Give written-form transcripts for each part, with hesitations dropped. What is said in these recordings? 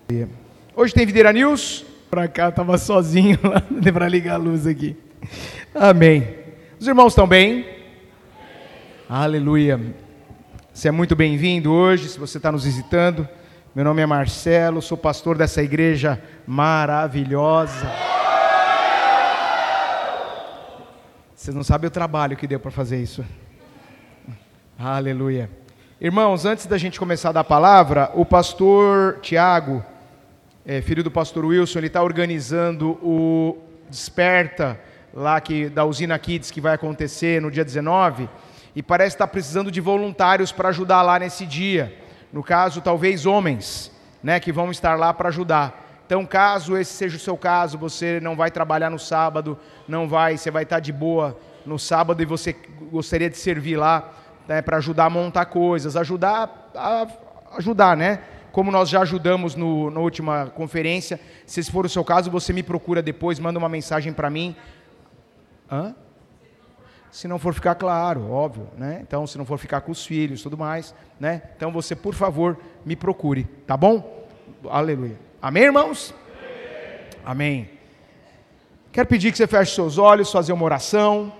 Hoje tem Videira News. Pra cá, tava sozinho lá, para ligar a luz aqui. Amém. Os irmãos estão bem? Aleluia. Você é muito bem-vindo hoje, se você está nos visitando. Meu nome é Marcelo, sou pastor dessa igreja maravilhosa. Vocês não sabem o trabalho que deu para fazer isso. Aleluia. Irmãos, antes da gente começar a dar a palavra, o pastor Tiago, filho do pastor Wilson, ele está organizando o Desperta, lá da Usina Kids, que vai acontecer no dia 19, e parece estar precisando de voluntários para ajudar lá nesse dia. No caso, talvez homens, né, que vão estar lá para ajudar. Então, caso esse seja o seu caso, você não vai trabalhar no sábado, você vai estar de boa no sábado e você gostaria de servir lá, né, para ajudar a montar coisas, ajudar, né? Como nós já ajudamos na última conferência. Se esse for o seu caso, você me procura depois, manda uma mensagem para mim. Se não for ficar claro, óbvio, né? Então, se não for ficar com os filhos e tudo mais, né? Então, você, por favor, me procure, tá bom? Aleluia. Amém, irmãos? Amém. Quero pedir que você feche seus olhos, fazer uma oração.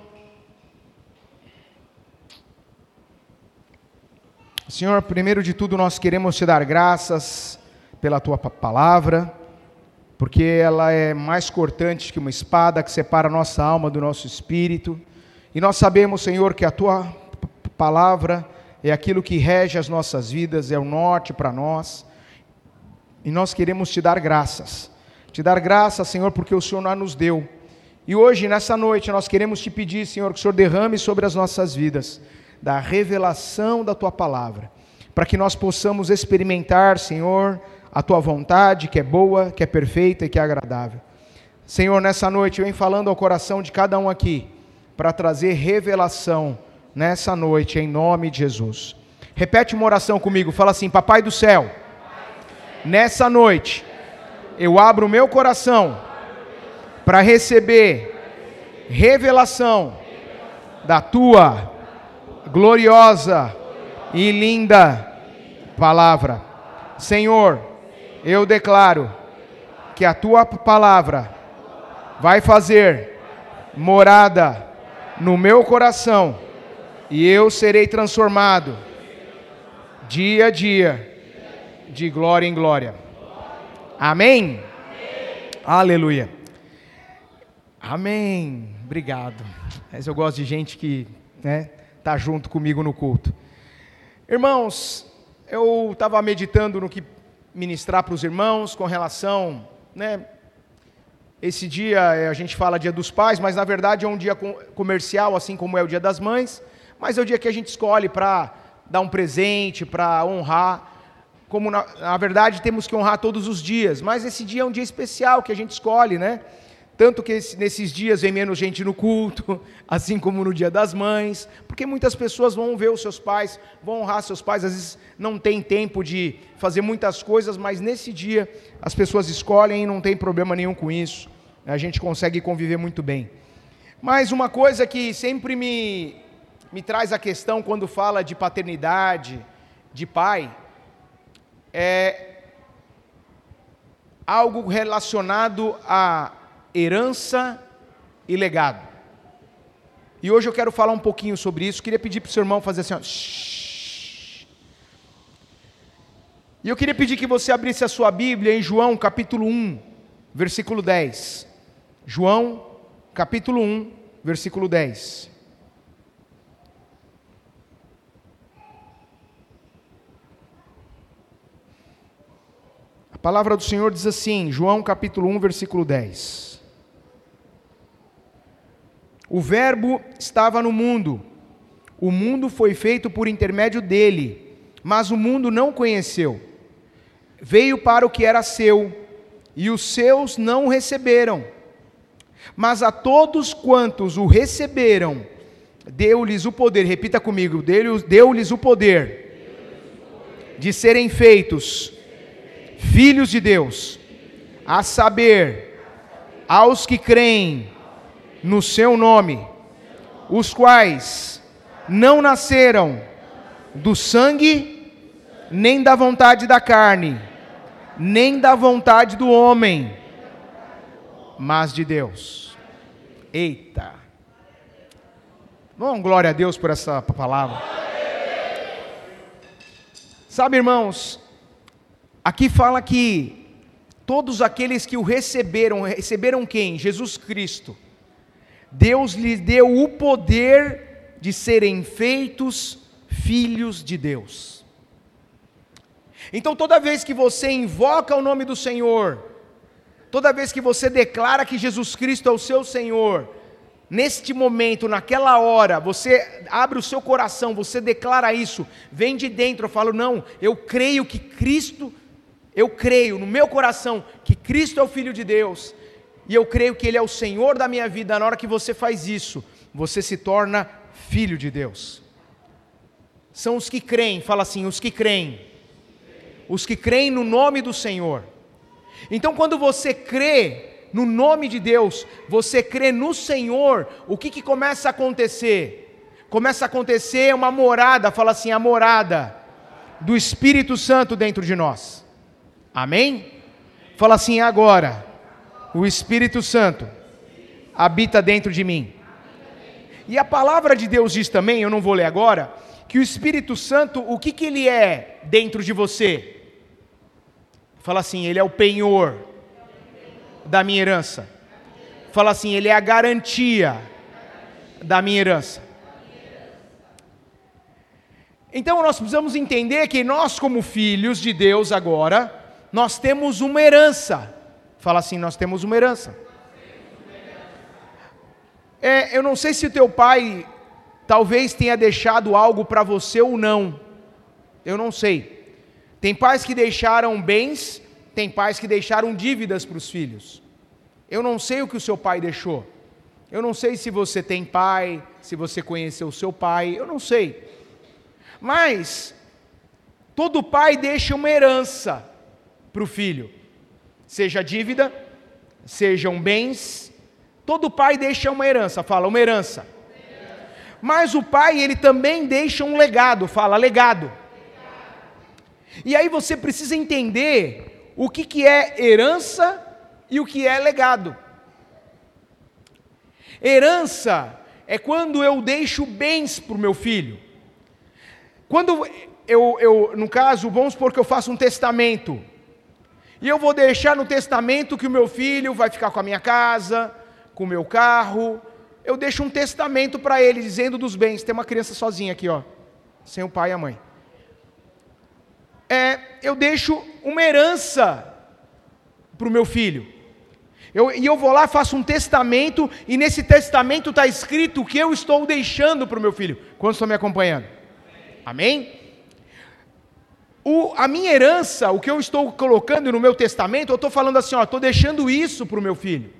Senhor, primeiro de tudo, nós queremos te dar graças pela tua palavra, porque ela é mais cortante que uma espada que separa a nossa alma do nosso espírito. E nós sabemos, Senhor, que a tua palavra é aquilo que rege as nossas vidas, é o norte para nós. E nós queremos te dar graças. Te dar graças, Senhor, porque o Senhor nos deu. E hoje, nessa noite, nós queremos te pedir, Senhor, que o Senhor derrame sobre as nossas vidas da revelação da tua palavra, para que nós possamos experimentar, Senhor, a tua vontade, que é boa, que é perfeita e que é agradável. Senhor, nessa noite eu venho falando ao coração de cada um aqui, para trazer revelação nessa noite, em nome de Jesus. Repete uma oração comigo, fala assim: Papai do céu, nessa noite eu abro o meu coração para receber revelação da tua gloriosa e linda palavra. Senhor, eu declaro que a tua palavra vai fazer morada no meu coração e eu serei transformado dia a dia, de glória em glória. Amém? Aleluia. Amém. Obrigado. Mas eu gosto de gente que, né, está junto comigo no culto. Irmãos, eu estava meditando no que ministrar para os irmãos com relação, né, esse dia a gente fala Dia dos Pais, mas na verdade é um dia comercial, assim como é o Dia das Mães, mas é o dia que a gente escolhe para dar um presente, para honrar, como na verdade temos que honrar todos os dias, mas esse dia é um dia especial que a gente escolhe, né? Tanto que nesses dias vem menos gente no culto, assim como no Dia das Mães, porque muitas pessoas vão ver os seus pais, vão honrar seus pais, às vezes não tem tempo de fazer muitas coisas, mas nesse dia as pessoas escolhem e não tem problema nenhum com isso, a gente consegue conviver muito bem. Mas uma coisa que sempre me traz a questão quando fala de paternidade, de pai, é algo relacionado a herança e legado. E hoje eu quero falar um pouquinho sobre isso. Queria pedir para o seu irmão fazer assim, ó. E eu queria pedir que você abrisse a sua Bíblia em João capítulo 1, versículo 10. João capítulo 1, versículo 10. A palavra do Senhor diz assim, João capítulo 1, versículo 10. O Verbo estava no mundo, o mundo foi feito por intermédio dele, mas o mundo não o conheceu. Veio para o que era seu, e os seus não o receberam. Mas a todos quantos o receberam, deu-lhes o poder, repita comigo, deu-lhes o poder de serem feitos filhos de Deus, a saber, aos que creem no seu nome, os quais não nasceram do sangue, nem da vontade da carne, nem da vontade do homem, mas de Deus. Eita! Bom, glória a Deus por essa palavra. Sabe, irmãos, aqui fala que todos aqueles que o receberam quem? Jesus Cristo. Deus lhes deu o poder de serem feitos filhos de Deus. Então toda vez que você invoca o nome do Senhor, toda vez que você declara que Jesus Cristo é o seu Senhor, neste momento, naquela hora, você abre o seu coração, você declara isso, vem de dentro, eu falo, não, eu creio que Cristo, eu creio no meu coração que Cristo é o Filho de Deus, e eu creio que Ele é o Senhor da minha vida. Na hora que você faz isso, você se torna filho de Deus. São os que creem, fala assim, os que creem no nome do Senhor. Então quando você crê no nome de Deus, você crê no Senhor, o que começa a acontecer? Começa a acontecer uma morada, fala assim, a morada do Espírito Santo dentro de nós. Amém? Fala assim, agora, o Espírito Santo habita dentro de mim. E a palavra de Deus diz também, eu não vou ler agora, que o Espírito Santo, o que ele é dentro de você? Fala assim, ele é o penhor da minha herança. Fala assim, ele é a garantia da minha herança. Então nós precisamos entender que nós, como filhos de Deus agora, nós temos uma herança. Fala assim, nós temos uma herança. Eu não sei se o teu pai talvez tenha deixado algo para você ou não. Eu não sei. Tem pais que deixaram bens, tem pais que deixaram dívidas para os filhos. Eu não sei o que o seu pai deixou. Eu não sei se você tem pai, se você conheceu o seu pai, eu não sei. Mas todo pai deixa uma herança para o filho. Seja dívida, sejam bens, todo pai deixa uma herança, fala uma herança. Mas o pai, ele também deixa um legado, fala legado. E aí você precisa entender o que é herança e o que é legado. Herança é quando eu deixo bens para o meu filho. Quando no caso, vamos supor que eu faço um testamento. E eu vou deixar no testamento que o meu filho vai ficar com a minha casa, com o meu carro. Eu deixo um testamento para ele, dizendo dos bens. Tem uma criança sozinha aqui, ó, sem o pai e a mãe. Eu deixo uma herança para o meu filho. Eu vou lá, faço um testamento, e nesse testamento está escrito o que eu estou deixando para o meu filho. Quantos estão me acompanhando? Amém? A minha herança, o que eu estou colocando no meu testamento, eu estou falando assim, ó, estou deixando isso para o meu filho.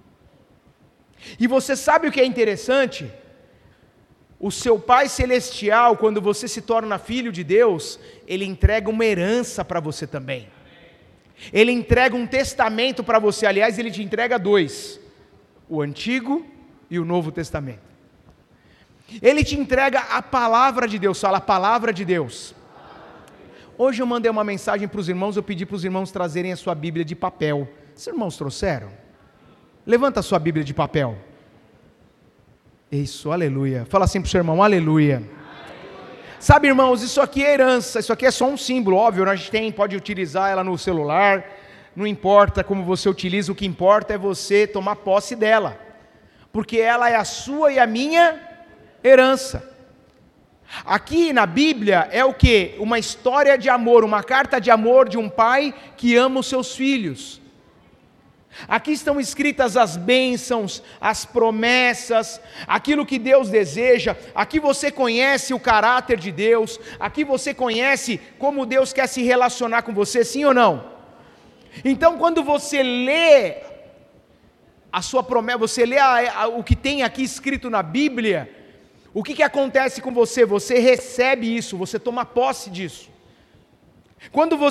E você sabe o que é interessante? O seu Pai Celestial, quando você se torna filho de Deus, Ele entrega uma herança para você também. Ele entrega um testamento para você, aliás, Ele te entrega dois, o Antigo e o Novo Testamento. Ele te entrega a palavra de Deus, fala a palavra de Deus. Hoje eu mandei uma mensagem para os irmãos, eu pedi para os irmãos trazerem a sua Bíblia de papel. Os irmãos trouxeram? Levanta a sua Bíblia de papel. Isso, aleluia. Fala assim para o seu irmão, aleluia. Sabe, irmãos, isso aqui é herança, isso aqui é só um símbolo, óbvio, a gente pode utilizar ela no celular, não importa como você utiliza, o que importa é você tomar posse dela, porque ela é a sua e a minha herança. Aqui na Bíblia é o que? Uma história de amor, uma carta de amor de um pai que ama os seus filhos. Aqui estão escritas as bênçãos, as promessas, aquilo que Deus deseja. Aqui você conhece o caráter de Deus, aqui você conhece como Deus quer se relacionar com você, sim ou não? Então quando você lê a sua promessa, você lê o que tem aqui escrito na Bíblia, o que acontece com você? Você recebe isso, você toma posse disso. Quando você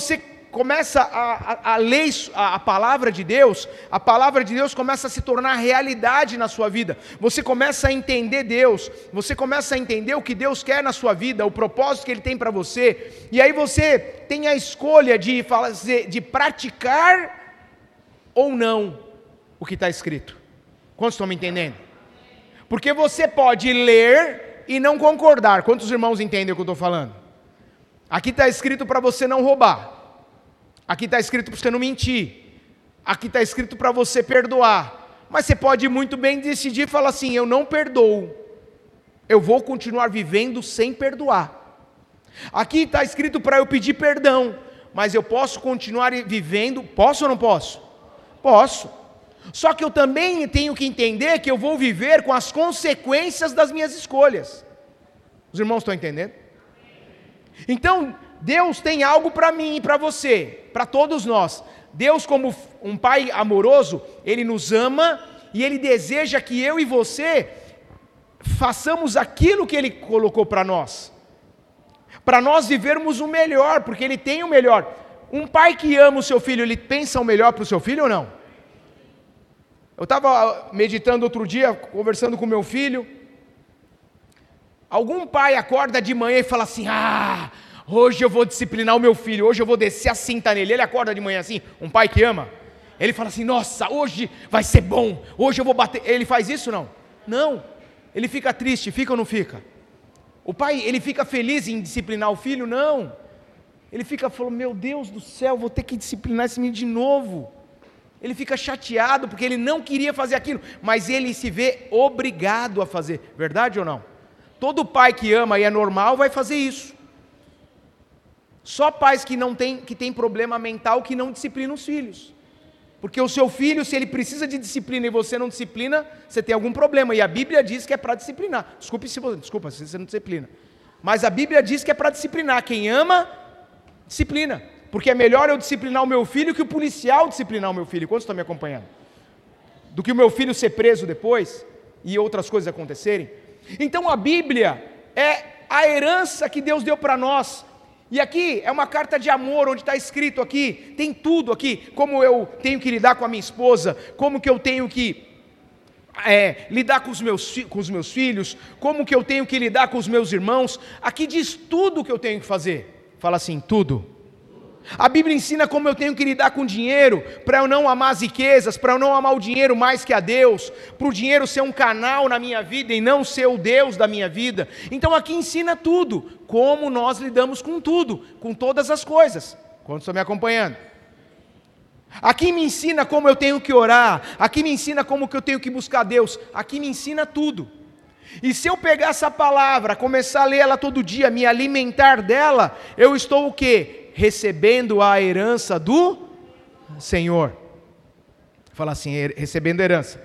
começa a ler a palavra de Deus começa a se tornar realidade na sua vida. Você começa a entender Deus, você começa a entender o que Deus quer na sua vida, o propósito que Ele tem para você, e aí você tem a escolha de praticar ou não o que está escrito. Quantos estão me entendendo? Porque você pode ler e não concordar. Quantos irmãos entendem o que eu estou falando? Aqui está escrito para você não roubar. Aqui está escrito para você não mentir. Aqui está escrito para você perdoar. Mas você pode muito bem decidir e falar assim: eu não perdoo. Eu vou continuar vivendo sem perdoar. Aqui está escrito para eu pedir perdão. Mas eu posso continuar vivendo. Posso ou não posso? Posso. Só que eu também tenho que entender que eu vou viver com as consequências das minhas escolhas. Os irmãos estão entendendo? Então, Deus tem algo para mim e para você, para todos nós. Deus, como um Pai amoroso, Ele nos ama e Ele deseja que eu e você façamos aquilo que Ele colocou para nós vivermos o melhor, porque Ele tem o melhor. Um pai que ama o seu filho, ele pensa o melhor para o seu filho ou não? Eu estava meditando outro dia, conversando com meu filho. Algum pai acorda de manhã e fala assim: hoje eu vou disciplinar o meu filho, hoje eu vou descer a cinta nele. Ele acorda de manhã assim, um pai que ama, ele fala assim: nossa, hoje vai ser bom, hoje eu vou bater. Ele faz isso não? Não, ele fica triste, fica ou não fica? O pai, ele fica feliz em disciplinar o filho? Não, ele fica falando: meu Deus do céu, vou ter que disciplinar esse menino de novo. Ele fica chateado porque ele não queria fazer aquilo, mas ele se vê obrigado a fazer. Verdade ou não? Todo pai que ama e é normal vai fazer isso. Só pais que têm problema mental que não disciplinam os filhos. Porque o seu filho, se ele precisa de disciplina e você não disciplina, você tem algum problema. E a Bíblia diz que é para disciplinar. Desculpa se você não disciplina. Mas a Bíblia diz que é para disciplinar. Quem ama, disciplina. Porque é melhor eu disciplinar o meu filho que o policial disciplinar o meu filho. Quantos estão me acompanhando? Do que o meu filho ser preso depois e outras coisas acontecerem. Então a Bíblia é a herança que Deus deu para nós. E aqui é uma carta de amor, onde está escrito aqui, tem tudo aqui, como eu tenho que lidar com a minha esposa, como que eu tenho que lidar com os meus filhos, como que eu tenho que lidar com os meus irmãos. Aqui diz tudo o que eu tenho que fazer. Fala assim: tudo. A Bíblia ensina como eu tenho que lidar com dinheiro, para eu não amar as riquezas, para eu não amar o dinheiro mais que a Deus, para o dinheiro ser um canal na minha vida e não ser o Deus da minha vida. Então aqui ensina tudo, como nós lidamos com tudo, com todas as coisas. Quantos estão me acompanhando? Aqui me ensina como eu tenho que orar, aqui me ensina como que eu tenho que buscar Deus, aqui me ensina tudo. E se eu pegar essa palavra, começar a ler ela todo dia, me alimentar dela, eu estou o quê? Recebendo a herança do Senhor. Fala assim: recebendo a herança.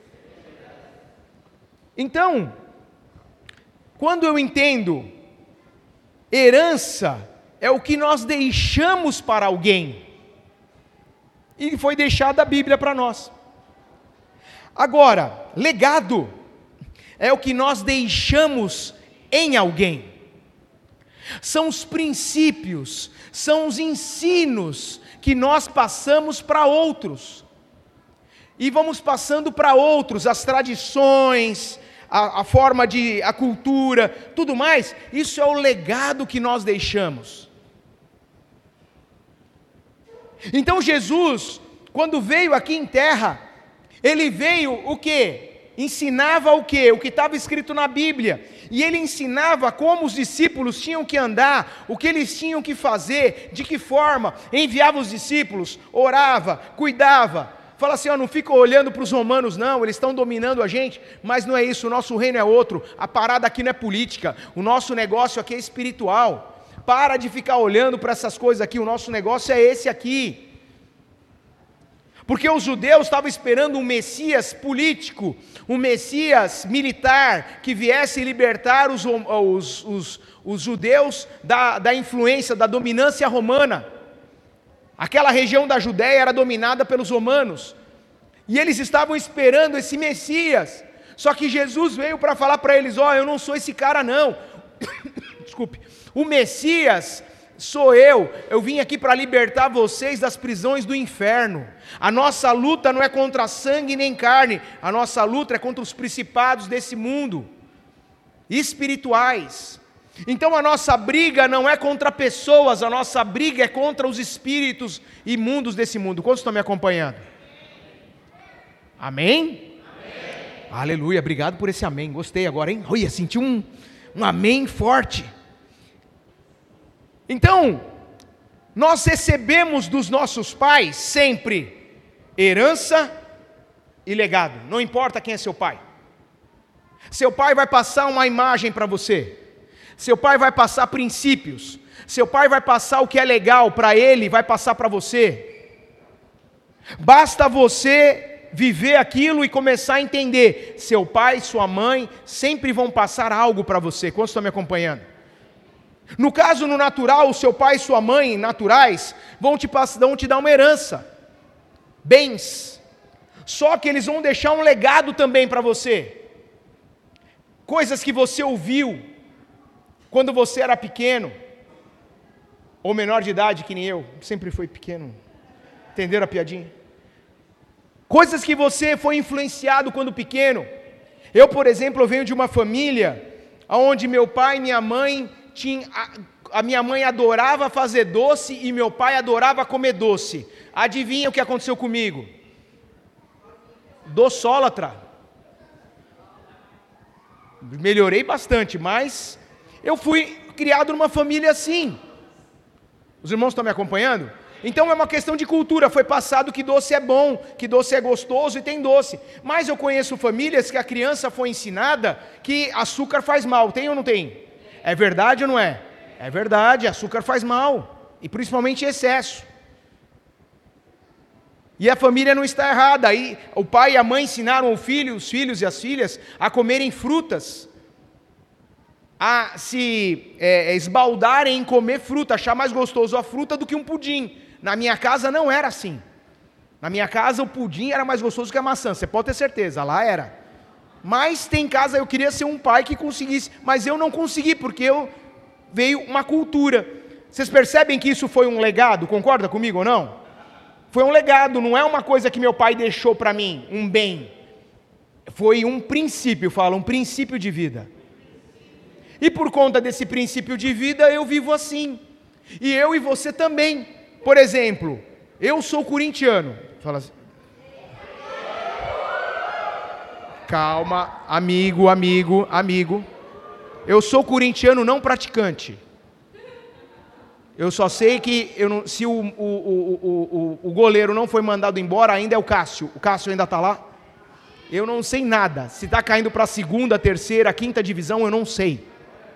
Então, quando eu entendo, herança é o que nós deixamos para alguém. E foi deixado a Bíblia para nós. Agora, legado é o que nós deixamos em alguém. São os princípios, são os ensinos que nós passamos para outros. E vamos passando para outros, as tradições, a forma a cultura, tudo mais. Isso é o legado que nós deixamos. Então Jesus, quando veio aqui em terra, Ele veio o quê? Ensinava o quê? O que estava escrito na Bíblia. E Ele ensinava como os discípulos tinham que andar, o que eles tinham que fazer, de que forma. Enviava os discípulos, orava, cuidava. Fala assim: não fica olhando para os romanos não, eles estão dominando a gente. Mas não é isso, o nosso reino é outro. A parada aqui não é política, o nosso negócio aqui é espiritual. Para de ficar olhando para essas coisas aqui, o nosso negócio é esse aqui. Porque os judeus estavam esperando um Messias político, um Messias militar, que viesse libertar os judeus da influência, da dominância romana. Aquela região da Judéia era dominada pelos romanos, e eles estavam esperando esse Messias. Só que Jesus veio para falar para eles: eu não sou esse cara não. Desculpe. O Messias sou eu vim aqui para libertar vocês das prisões do inferno. A nossa luta não é contra sangue nem carne, a nossa luta é contra os principados desse mundo, espirituais. Então a nossa briga não é contra pessoas, a nossa briga é contra os espíritos imundos desse mundo. Quantos estão me acompanhando? Amém? Amém. Aleluia, obrigado por esse amém, gostei agora, hein? Olha, senti um amém forte. Então, nós recebemos dos nossos pais sempre herança e legado, não importa quem é seu pai. Seu pai vai passar uma imagem para você, seu pai vai passar princípios, seu pai vai passar o que é legal para ele, vai passar para você. Basta você viver aquilo e começar a entender, seu pai e sua mãe sempre vão passar algo para você. Quantos estão me acompanhando? No caso, no natural, o seu pai e sua mãe naturais vão te dar uma herança, bens, só que eles vão deixar um legado também para você, coisas que você ouviu quando você era pequeno, ou menor de idade que nem eu, sempre fui pequeno, entenderam a piadinha? Coisas que você foi influenciado quando pequeno. Eu, por exemplo, eu venho de uma família onde meu pai e minha mãe a minha mãe adorava fazer doce e meu pai adorava comer doce. Adivinha o que aconteceu comigo? Docólatra. Melhorei bastante, mas eu fui criado numa família assim. Os irmãos estão me acompanhando? Então é uma questão de cultura, foi passado que doce é bom, que doce é gostoso e tem doce. Mas eu conheço famílias que a criança foi ensinada que açúcar faz mal, tem ou não tem? É verdade ou não é? É verdade, açúcar faz mal, e principalmente excesso. E a família não está errada, aí o pai e a mãe ensinaram os filhos e as filhas a comerem frutas, a se esbaldarem em comer fruta, achar mais gostoso a fruta do que um pudim. Na minha casa não era assim. Na minha casa o pudim era mais gostoso que a maçã, você pode ter certeza, lá era. Mas tem casa, eu queria ser um pai que conseguisse, mas eu não consegui, porque veio uma cultura. Vocês percebem que isso foi um legado, concorda comigo ou não? Foi um legado, não é uma coisa que meu pai deixou para mim, um bem. Foi um princípio, um princípio de vida. E por conta desse princípio de vida, eu vivo assim. E eu e você também. Por exemplo, eu sou corintiano. Fala assim. Calma, amigo. Eu sou corintiano não praticante. Eu só sei que se o goleiro não foi mandado embora, ainda é o Cássio. O Cássio ainda está lá? Eu não sei nada. Se está caindo para a segunda, terceira, quinta divisão, eu não sei.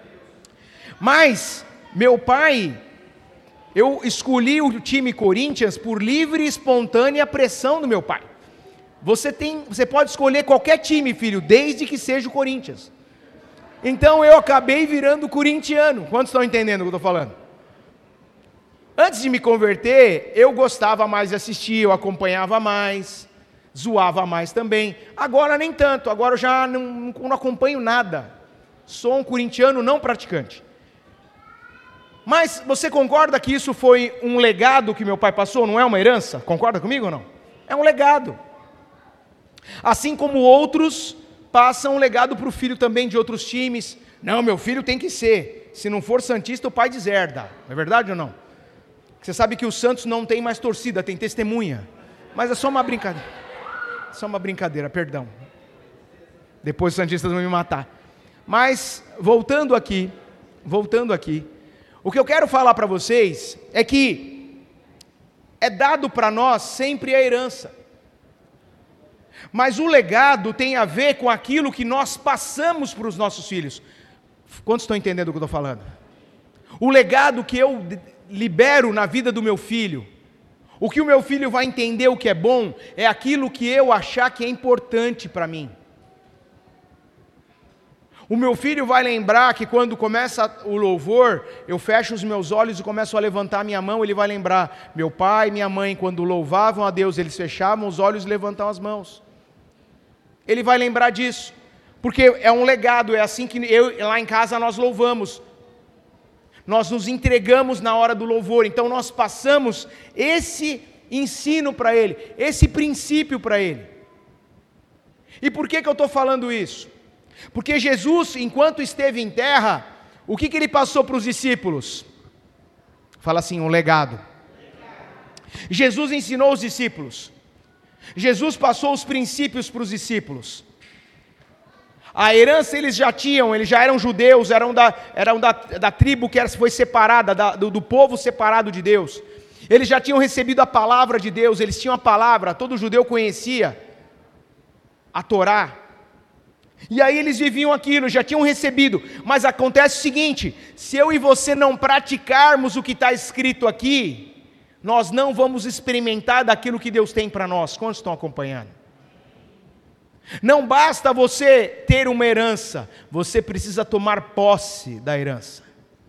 Mas, meu pai, eu escolhi o time Corinthians por livre e espontânea pressão do meu pai. Você pode escolher qualquer time, filho, desde que seja o Corinthians. Então eu acabei virando corintiano. Quantos estão entendendo o que eu estou falando? Antes de me converter, eu gostava mais de assistir, eu acompanhava mais, zoava mais também. Agora nem tanto, agora eu já não acompanho nada. Sou um corintiano não praticante. Mas você concorda que isso foi um legado que meu pai passou? Não é uma herança? Concorda comigo ou não? É um legado. Assim como outros passam um legado para o filho também de outros times. Não, meu filho tem que ser. Se não for santista, o pai deserda. Não é verdade ou não? Você sabe que o Santos não tem mais torcida, tem testemunha. Mas é só uma brincadeira. Só uma brincadeira, perdão. Depois os santistas vão me matar. Mas, voltando aqui, o que eu quero falar para vocês é que é dado para nós sempre a herança. Mas o legado tem a ver com aquilo que nós passamos para os nossos filhos. Quantos estão entendendo o que eu estou falando? O legado que eu libero na vida do meu filho, o que o meu filho vai entender o que é bom, é aquilo que eu achar que é importante para mim. O meu filho vai lembrar que quando começa o louvor, eu fecho os meus olhos e começo a levantar a minha mão, ele vai lembrar, meu pai e minha mãe, quando louvavam a Deus, eles fechavam os olhos e levantavam as mãos. Ele vai lembrar disso, porque é um legado, é assim que lá em casa nós louvamos. Nós nos entregamos na hora do louvor, então nós passamos esse ensino para ele, esse princípio para ele. E por que eu estou falando isso? Porque Jesus, enquanto esteve em terra, o que ele passou para os discípulos? Fala assim, um legado. Jesus ensinou os discípulos. Jesus passou os princípios para os discípulos. A herança eles já tinham, eles já eram judeus, eram da tribo que foi separada, do povo separado de Deus. Eles já tinham recebido a palavra de Deus, eles tinham a palavra, todo judeu conhecia a Torá. E aí eles viviam aquilo, já tinham recebido. Mas acontece o seguinte, se eu e você não praticarmos o que está escrito aqui, nós não vamos experimentar daquilo que Deus tem para nós. Quantos estão acompanhando? Não basta você ter uma herança, você precisa tomar posse da herança.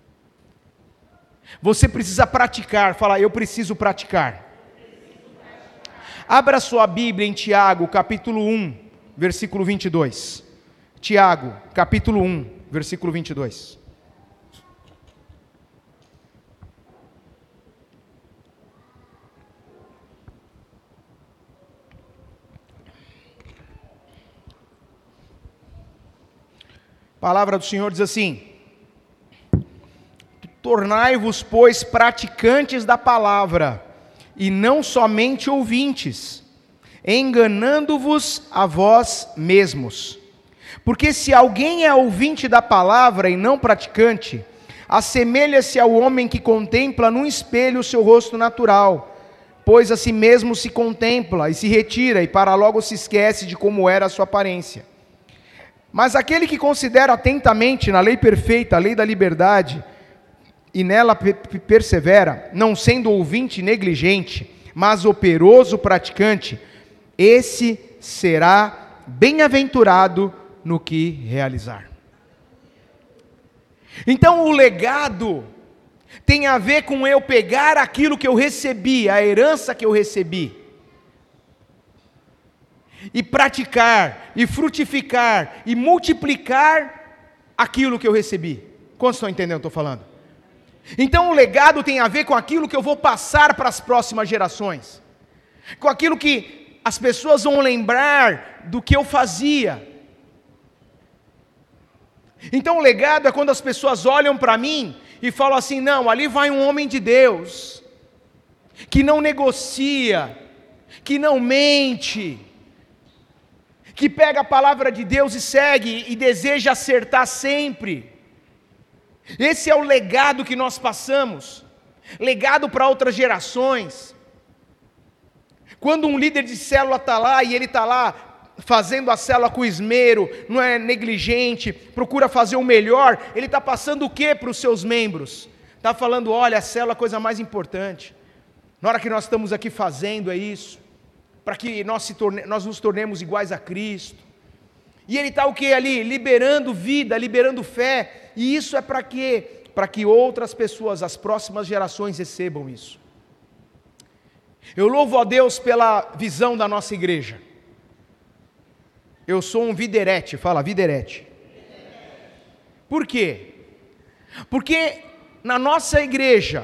Você precisa praticar, fala, eu preciso praticar. Abra sua Bíblia em Tiago, capítulo 1, versículo 22. Tiago, capítulo 1, versículo 22. A palavra do Senhor diz assim: tornai-vos, pois, praticantes da palavra, e não somente ouvintes, enganando-vos a vós mesmos. Porque se alguém é ouvinte da palavra e não praticante, assemelha-se ao homem que contempla num espelho o seu rosto natural, pois a si mesmo se contempla e se retira, e para logo se esquece de como era a sua aparência. Mas aquele que considera atentamente na lei perfeita, a lei da liberdade, e nela persevera, não sendo ouvinte negligente, mas operoso praticante, esse será bem-aventurado no que realizar. Então o legado tem a ver com eu pegar aquilo que eu recebi, a herança que eu recebi, e praticar, e frutificar, e multiplicar aquilo que eu recebi. Quantos estão entendendo o que eu estou falando? Então o legado tem a ver com aquilo que eu vou passar para as próximas gerações, com aquilo que as pessoas vão lembrar do que eu fazia. Então o legado é quando as pessoas olham para mim e falam assim, não, ali vai um homem de Deus, que não negocia, que não mente, que pega a palavra de Deus e segue e deseja acertar sempre. Esse é o legado que nós passamos, legado para outras gerações. Quando um líder de célula está lá e ele está lá fazendo a célula com esmero, não é negligente, procura fazer o melhor, ele está passando o que para os seus membros? Está falando, olha, a célula é a coisa mais importante. Na hora que nós estamos aqui fazendo é isso, para que nós nos tornemos iguais a Cristo. E ele está o que ali? Liberando vida, liberando fé. E isso é para quê? Para que outras pessoas, as próximas gerações, recebam isso. Eu louvo a Deus pela visão da nossa igreja. Eu sou um viderete, fala viderete. Por quê? Porque na nossa igreja,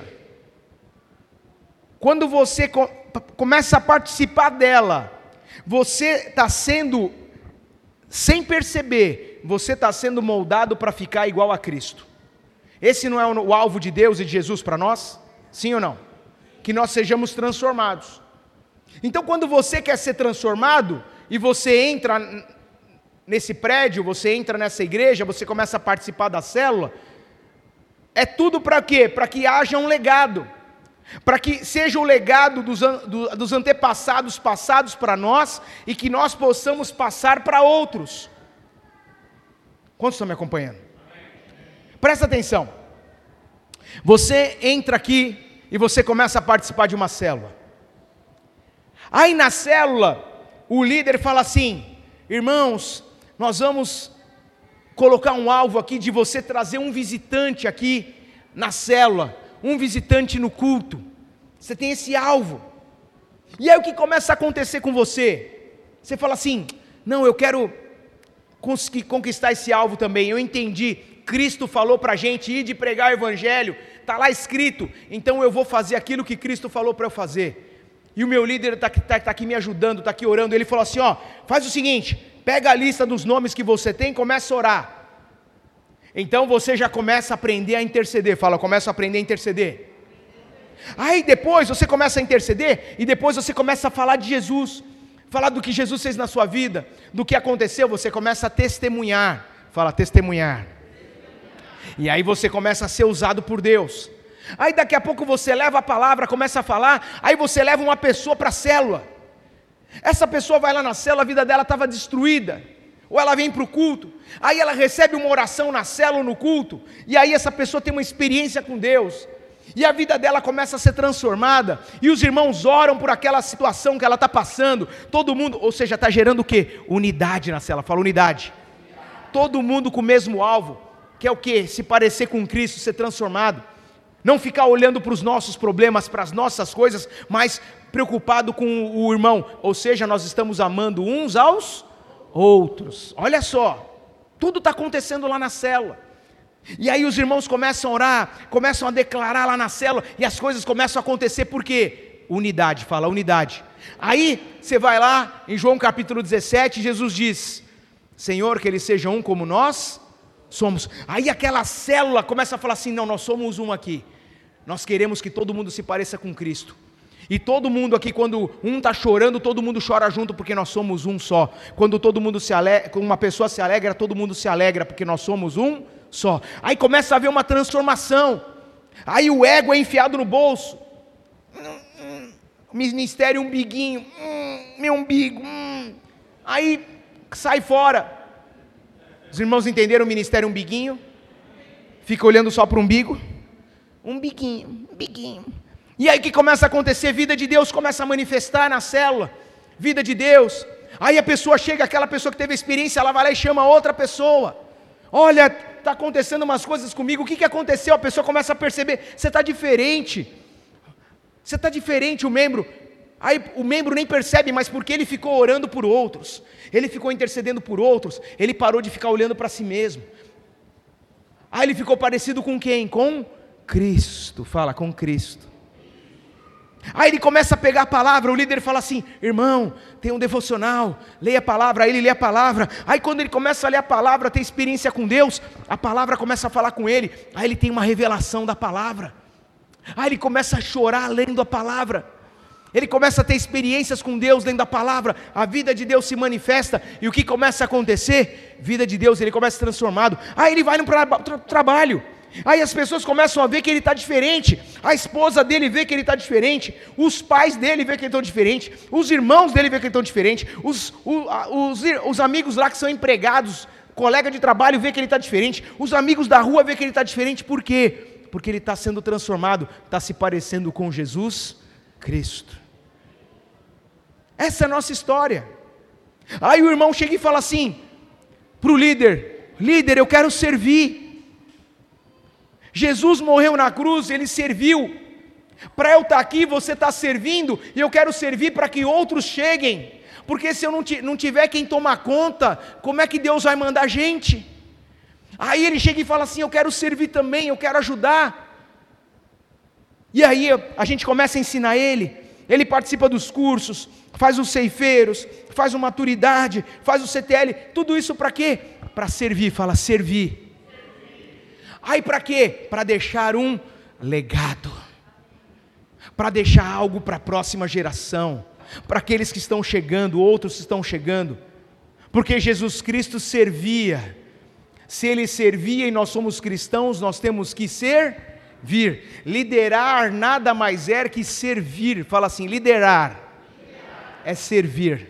quando você começa a participar dela, você está sendo, sem perceber, você está sendo moldado para ficar igual a Cristo. Esse não é o alvo de Deus e de Jesus para nós? Sim ou não? Que nós sejamos transformados. Então quando você quer ser transformado, e você entra nesse prédio, você entra nessa igreja, você começa a participar da célula, é tudo para quê? Para que haja um legado. Para que seja o legado dos antepassados passados para nós e que nós possamos passar para outros. Quantos estão me acompanhando? Presta atenção. Você entra aqui e você começa a participar de uma célula. Aí na célula, o líder fala assim, irmãos, nós vamos colocar um alvo aqui de você trazer um visitante aqui na célula, um visitante no culto. Você tem esse alvo. E aí o que começa a acontecer com você? Você fala assim, não, eu quero conseguir conquistar esse alvo também. Eu entendi, Cristo falou para a gente ir de pregar o evangelho, está lá escrito, então eu vou fazer aquilo que Cristo falou para eu fazer. E o meu líder está aqui me ajudando, está aqui orando, ele falou assim, faz o seguinte, pega a lista dos nomes que você tem e começa a orar. Então você já começa a aprender a interceder, começa a aprender a interceder. Aí depois você começa a interceder, e depois você começa a falar de Jesus, falar do que Jesus fez na sua vida, do que aconteceu, você começa a testemunhar, testemunhar. E aí você começa a ser usado por Deus. Aí daqui a pouco você leva a palavra, começa a falar, aí você leva uma pessoa para a célula. Essa pessoa vai lá na célula, a vida dela estava destruída. Ou ela vem para o culto, aí ela recebe uma oração na célula, no culto, e aí essa pessoa tem uma experiência com Deus, e a vida dela começa a ser transformada, e os irmãos oram por aquela situação que ela está passando, todo mundo, ou seja, está gerando o quê? Unidade na célula, fala unidade. Todo mundo com o mesmo alvo, que é o quê? Se parecer com Cristo, ser transformado. Não ficar olhando para os nossos problemas, para as nossas coisas, mas preocupado com o irmão. Ou seja, nós estamos amando uns aos outros. Olha só, tudo está acontecendo lá na célula. E aí os irmãos começam a orar, começam a declarar lá na célula, e as coisas começam a acontecer, por quê? Unidade, fala unidade. Aí você vai lá, em João capítulo 17, Jesus diz, Senhor, que eles sejam um como nós somos. Aí aquela célula começa a falar assim, não, nós somos um aqui. Nós queremos que todo mundo se pareça com Cristo. E todo mundo aqui, quando um está chorando, todo mundo chora junto, porque nós somos um só. Quando todo mundo se alegra, quando uma pessoa se alegra, todo mundo se alegra, porque nós somos um só. Aí começa a haver uma transformação. Aí o ego é enfiado no bolso. Ministério umbiguinho, meu umbigo. Aí sai fora. Os irmãos entenderam o ministério umbiguinho? Fica olhando só para o umbigo. Umbiguinho. E aí o que começa a acontecer? Vida de Deus começa a manifestar na célula. Vida de Deus. Aí a pessoa chega, aquela pessoa que teve experiência, ela vai lá e chama outra pessoa. Olha, está acontecendo umas coisas comigo, o que aconteceu? A pessoa começa a perceber, você está diferente. Você está diferente, o membro. Aí o membro nem percebe, mas porque ele ficou orando por outros, ele ficou intercedendo por outros, ele parou de ficar olhando para si mesmo. Aí ele ficou parecido com quem? Com Cristo, fala, com Cristo. Aí ele começa a pegar a palavra, o líder fala assim, irmão, tem um devocional, leia a palavra, aí ele lê a palavra, aí quando ele começa a ler a palavra, ter experiência com Deus, a palavra começa a falar com ele, aí ele tem uma revelação da palavra, aí ele começa a chorar lendo a palavra, ele começa a ter experiências com Deus lendo a palavra, a vida de Deus se manifesta, e o que começa a acontecer? Vida de Deus, ele começa transformado, aí ele vai no trabalho, aí as pessoas começam a ver que ele está diferente, a esposa dele vê que ele está diferente, os pais dele vê que ele está diferente, os irmãos dele vê que ele está diferente, os amigos lá que são empregados, colega de trabalho vê que ele está diferente, os amigos da rua vê que ele está diferente, por quê? Porque ele está sendo transformado, está se parecendo com Jesus Cristo. Essa é a nossa história. Aí o irmão chega e fala assim para o líder, eu quero servir. Jesus morreu na cruz, ele serviu. Para eu estar aqui, você está servindo, e eu quero servir para que outros cheguem. Porque se eu não tiver quem tomar conta, como é que Deus vai mandar gente? Aí ele chega e fala assim, eu quero servir também, eu quero ajudar. E aí a gente começa a ensinar ele participa dos cursos, faz os ceifeiros, faz o maturidade, faz o CTL, tudo isso para quê? Para servir, fala servir. Aí para quê? Para deixar um legado, para deixar algo para a próxima geração, para aqueles que estão chegando, outros que estão chegando, porque Jesus Cristo servia. Se Ele servia e nós somos cristãos, nós temos que servir. Liderar nada mais é que servir. Fala assim, liderar é servir.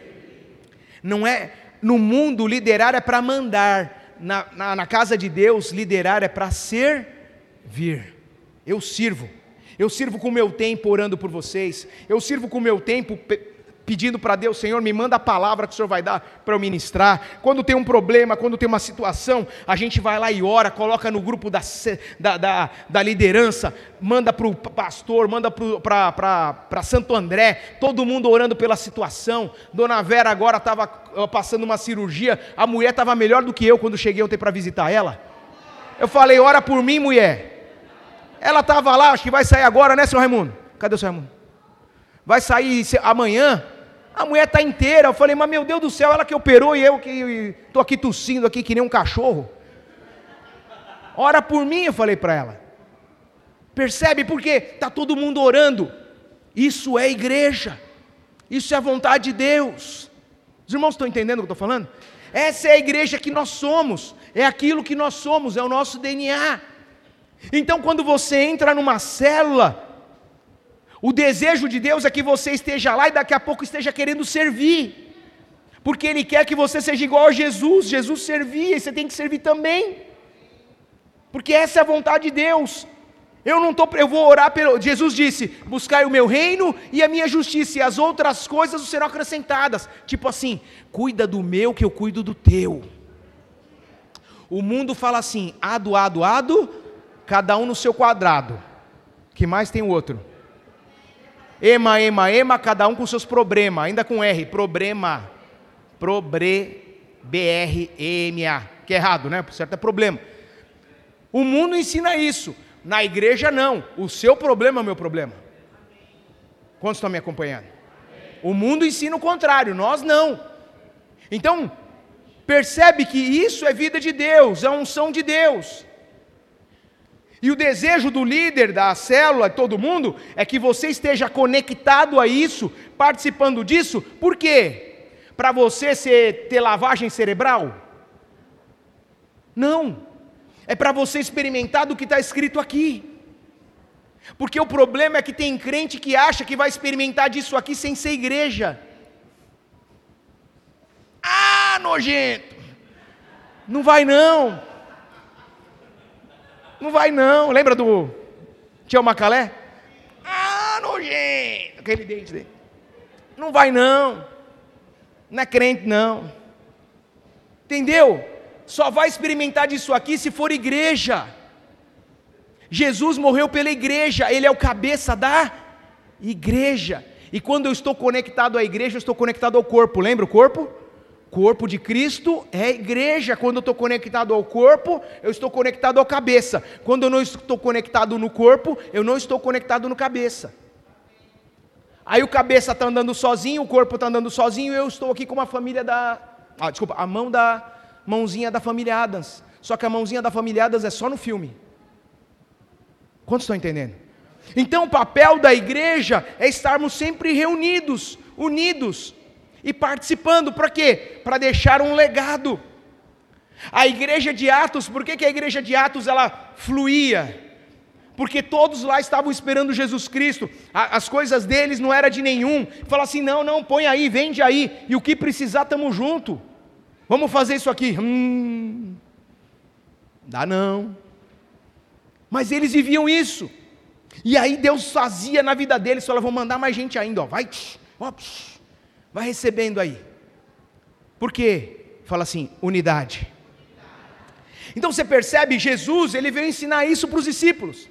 Não é, no mundo liderar é para mandar. Na casa de Deus, liderar é para servir. Eu sirvo com o meu tempo orando por vocês, eu sirvo com o meu tempo pedindo para Deus, Senhor, me manda a palavra que o Senhor vai dar para eu ministrar. Quando tem um problema, quando tem uma situação, a gente vai lá e ora, coloca no grupo da liderança, manda para o pastor, manda para Santo André, todo mundo orando pela situação. Dona Vera agora estava passando uma cirurgia, a mulher estava melhor do que eu quando cheguei ontem para visitar ela. Eu falei, ora por mim, mulher. Ela estava lá, acho que vai sair agora, né, seu Raimundo? Cadê o seu Raimundo? Vai sair amanhã. A mulher está inteira. Eu falei, mas meu Deus do céu, ela que operou e eu que estou aqui tossindo aqui que nem um cachorro. Ora por mim, eu falei para ela. Percebe? Porque está todo mundo orando. Isso é igreja. Isso é a vontade de Deus. Os irmãos estão entendendo o que eu estou falando? Essa é a igreja que nós somos. É aquilo que nós somos, é o nosso DNA. Então quando você entra numa célula, o desejo de Deus é que você esteja lá e daqui a pouco esteja querendo servir. Porque Ele quer que você seja igual a Jesus. Jesus servia e você tem que servir também. Porque essa é a vontade de Deus. Eu vou orar pelo... Jesus disse, buscai o meu reino e a minha justiça, e as outras coisas serão acrescentadas. Tipo assim, cuida do meu que eu cuido do teu. O mundo fala assim, ado, cada um no seu quadrado. Que mais tem o outro? Ema, cada um com seus problemas, ainda com R, problema. B-R-E-M-A, que é errado, né? Por certo é problema. O mundo ensina isso. Na igreja não, o seu problema é o meu problema. Quantos estão me acompanhando? O mundo ensina o contrário, nós não. Então, percebe que isso é vida de Deus, é a unção de Deus. E o desejo do líder, da célula, de todo mundo, é que você esteja conectado a isso, participando disso. Por quê? Para você ter lavagem cerebral? Não. É para você experimentar do que está escrito aqui. Porque o problema é que tem crente que acha que vai experimentar disso aqui sem ser igreja. Ah, nojento! Não vai não. Não vai não. Lembra do Tio Macalé? Ah, nojento! Aquele dente dele. Não vai não. Não é crente não. Entendeu? Só vai experimentar disso aqui se for igreja. Jesus morreu pela igreja, Ele é o cabeça da igreja. E quando eu estou conectado à igreja, eu estou conectado ao corpo. Lembra o corpo? Corpo de Cristo é a igreja. Quando eu estou conectado ao corpo, eu estou conectado ao cabeça. Quando eu não estou conectado no corpo, eu não estou conectado no cabeça. Aí o cabeça está andando sozinho, o corpo está andando sozinho, e eu estou aqui com a família a mãozinha da família Adams. Só que a mãozinha da família Adams é só no filme. Quantos estão entendendo? Então o papel da igreja é estarmos sempre reunidos, unidos e participando. Para quê? Para deixar um legado. A igreja de Atos, por que a igreja de Atos ela fluía? Porque todos lá estavam esperando Jesus Cristo. As coisas deles não era de nenhum. Fala assim, não, põe aí, vende aí, e o que precisar estamos junto. Vamos fazer isso aqui. Dá não. Mas eles viviam isso. E aí Deus fazia na vida deles. Falava, vou mandar mais gente ainda. Vai recebendo aí. Por quê? Fala assim, unidade. Então você percebe, Jesus, Ele veio ensinar isso para os discípulos.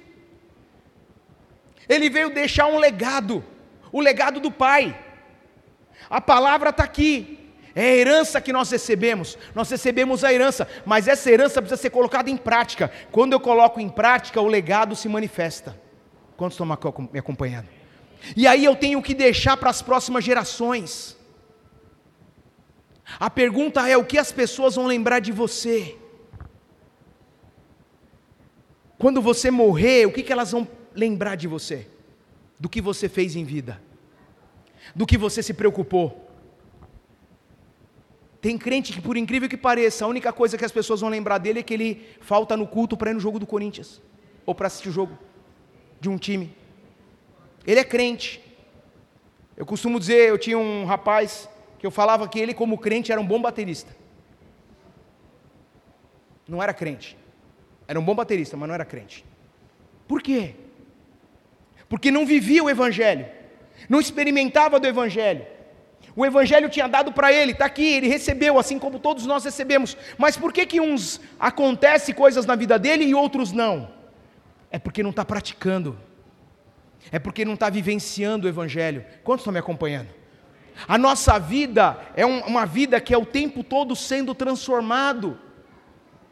Ele veio deixar um legado. O legado do Pai. A palavra está aqui. É a herança que nós recebemos a herança, mas essa herança precisa ser colocada em prática. Quando eu coloco em prática, o legado se manifesta. Quantos estão me acompanhando? E aí eu tenho que deixar para as próximas gerações. A pergunta é, o que as pessoas vão lembrar de você? Quando você morrer, o que elas vão lembrar de você? Do que você fez em vida? Do que você se preocupou? Tem crente que, por incrível que pareça, a única coisa que as pessoas vão lembrar dele é que ele falta no culto para ir no jogo do Corinthians, ou para assistir o jogo de um time. Ele é crente. Eu costumo dizer, eu tinha um rapaz que eu falava que ele, como crente, era um bom baterista. Não era crente. Era um bom baterista, mas não era crente. Por quê? Porque não vivia o Evangelho, não experimentava do Evangelho. O Evangelho tinha dado para ele, está aqui, ele recebeu, assim como todos nós recebemos. Mas por que uns acontecem coisas na vida dele e outros não? É porque não está praticando. É porque não está vivenciando o Evangelho. Quantos estão me acompanhando? A nossa vida é uma vida que é o tempo todo sendo transformado.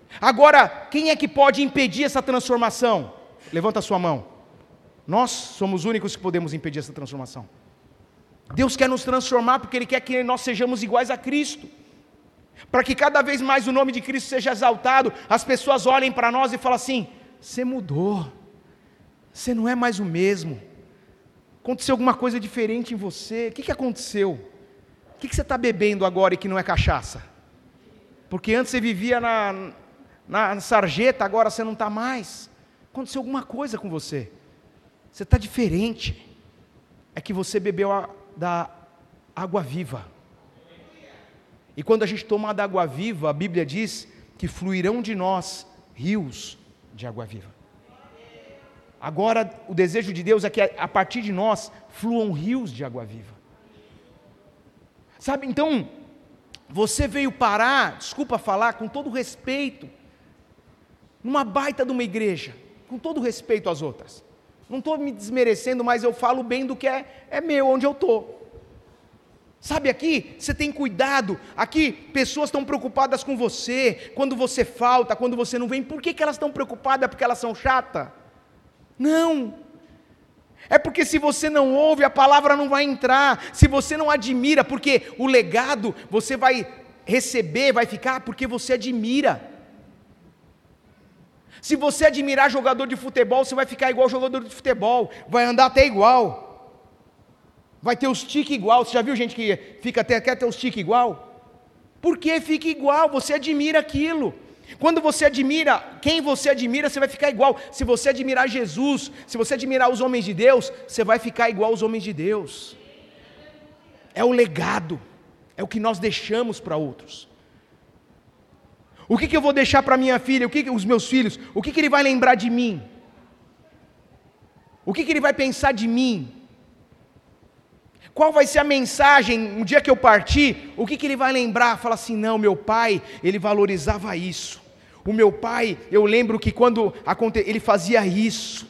Agora, quem é que pode impedir essa transformação? Levanta a sua mão. Nós somos os únicos que podemos impedir essa transformação. Deus quer nos transformar porque Ele quer que nós sejamos iguais a Cristo. Para que cada vez mais o nome de Cristo seja exaltado, as pessoas olhem para nós e falem assim: você mudou, você não é mais o mesmo, aconteceu alguma coisa diferente em você, o que aconteceu? O que você está bebendo agora e que não é cachaça? Porque antes você vivia na sarjeta, agora você não está mais. Aconteceu alguma coisa com você, você está diferente. É que você bebeu da água viva. E quando a gente toma da água viva, a Bíblia diz que fluirão de nós rios de água viva. Agora, o desejo de Deus é que a partir de nós fluam rios de água viva. Sabe, então, você veio parar, desculpa falar, com todo respeito, numa baita de uma igreja, com todo respeito às outras. Não estou me desmerecendo, mas eu falo bem do que é meu, onde eu estou. Sabe, aqui você tem cuidado, aqui pessoas estão preocupadas com você, quando você falta, quando você não vem. Por que elas estão preocupadas? Porque elas são chatas? Não, é porque se você não ouve, a palavra não vai entrar, se você não admira, porque o legado você vai receber, vai ficar porque você admira. Se você admirar jogador de futebol, você vai ficar igual jogador de futebol, vai andar até igual, vai ter os tiques igual. Você já viu gente que quer ter os tiques igual? Por que fica igual? Você admira aquilo. Quando você admira quem você admira, você vai ficar igual. Se você admirar Jesus, se você admirar os homens de Deus, você vai ficar igual aos homens de Deus. É o legado, é o que nós deixamos para outros. O que eu vou deixar para minha filha, os meus filhos, o que ele vai lembrar de mim? O que ele vai pensar de mim? Qual vai ser a mensagem, um dia que eu partir, o que ele vai lembrar? Fala assim, não, meu pai, ele valorizava isso. O meu pai, eu lembro que quando ele fazia isso.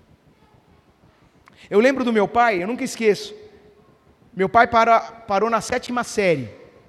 Eu lembro do meu pai, eu nunca esqueço. Meu pai parou na 7ª série.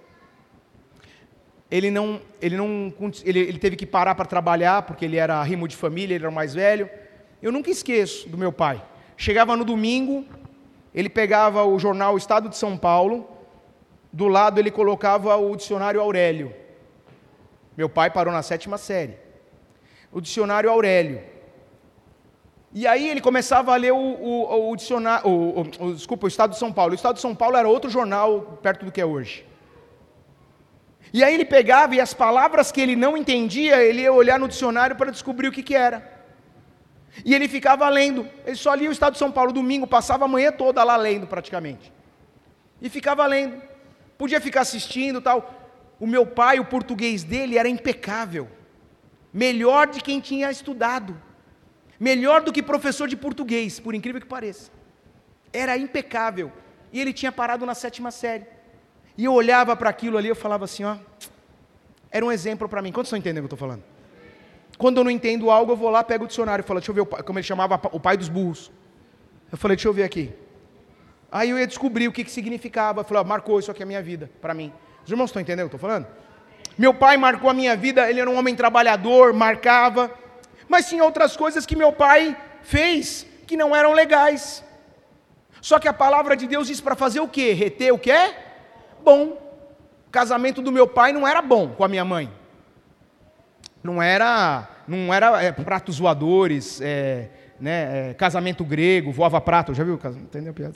Ele teve que parar para trabalhar, porque ele era rimo de família, ele era o mais velho. Eu nunca esqueço do meu pai. Chegava no domingo, ele pegava o jornal Estado de São Paulo, do lado ele colocava o dicionário Aurélio. Meu pai parou na 7ª série. O dicionário Aurélio. E aí ele começava a ler o dicionário, o Estado de São Paulo. O Estado de São Paulo era outro jornal perto do que é hoje. E aí ele pegava e as palavras que ele não entendia, ele ia olhar no dicionário para descobrir o que era. E ele ficava lendo, ele só lia o Estado de São Paulo, domingo, passava a manhã toda lá lendo praticamente. E ficava lendo, podia ficar assistindo e tal. O meu pai, o português dele era impecável, melhor de quem tinha estudado, melhor do que professor de português, por incrível que pareça. Era impecável, e ele tinha parado na 7ª série. E eu olhava para aquilo ali, eu falava assim, ó, era um exemplo para mim. Quantos estão entendendo o que eu estou falando? Quando eu não entendo algo, eu vou lá, pego o dicionário e falo, deixa eu ver, como ele chamava, o pai dos burros. Eu falei, deixa eu ver aqui. Aí eu ia descobrir o que significava. Eu falei, marcou, isso aqui é a minha vida, para mim. Os irmãos estão entendendo o que eu estou falando? Meu pai marcou a minha vida, ele era um homem trabalhador, marcava. Mas tinha outras coisas que meu pai fez, que não eram legais. Só que a palavra de Deus diz para fazer o quê? Reter o que é bom. O casamento do meu pai não era bom com a minha mãe. Não era pratos voadores, casamento grego, voava prato, já viu? Entendeu a piada?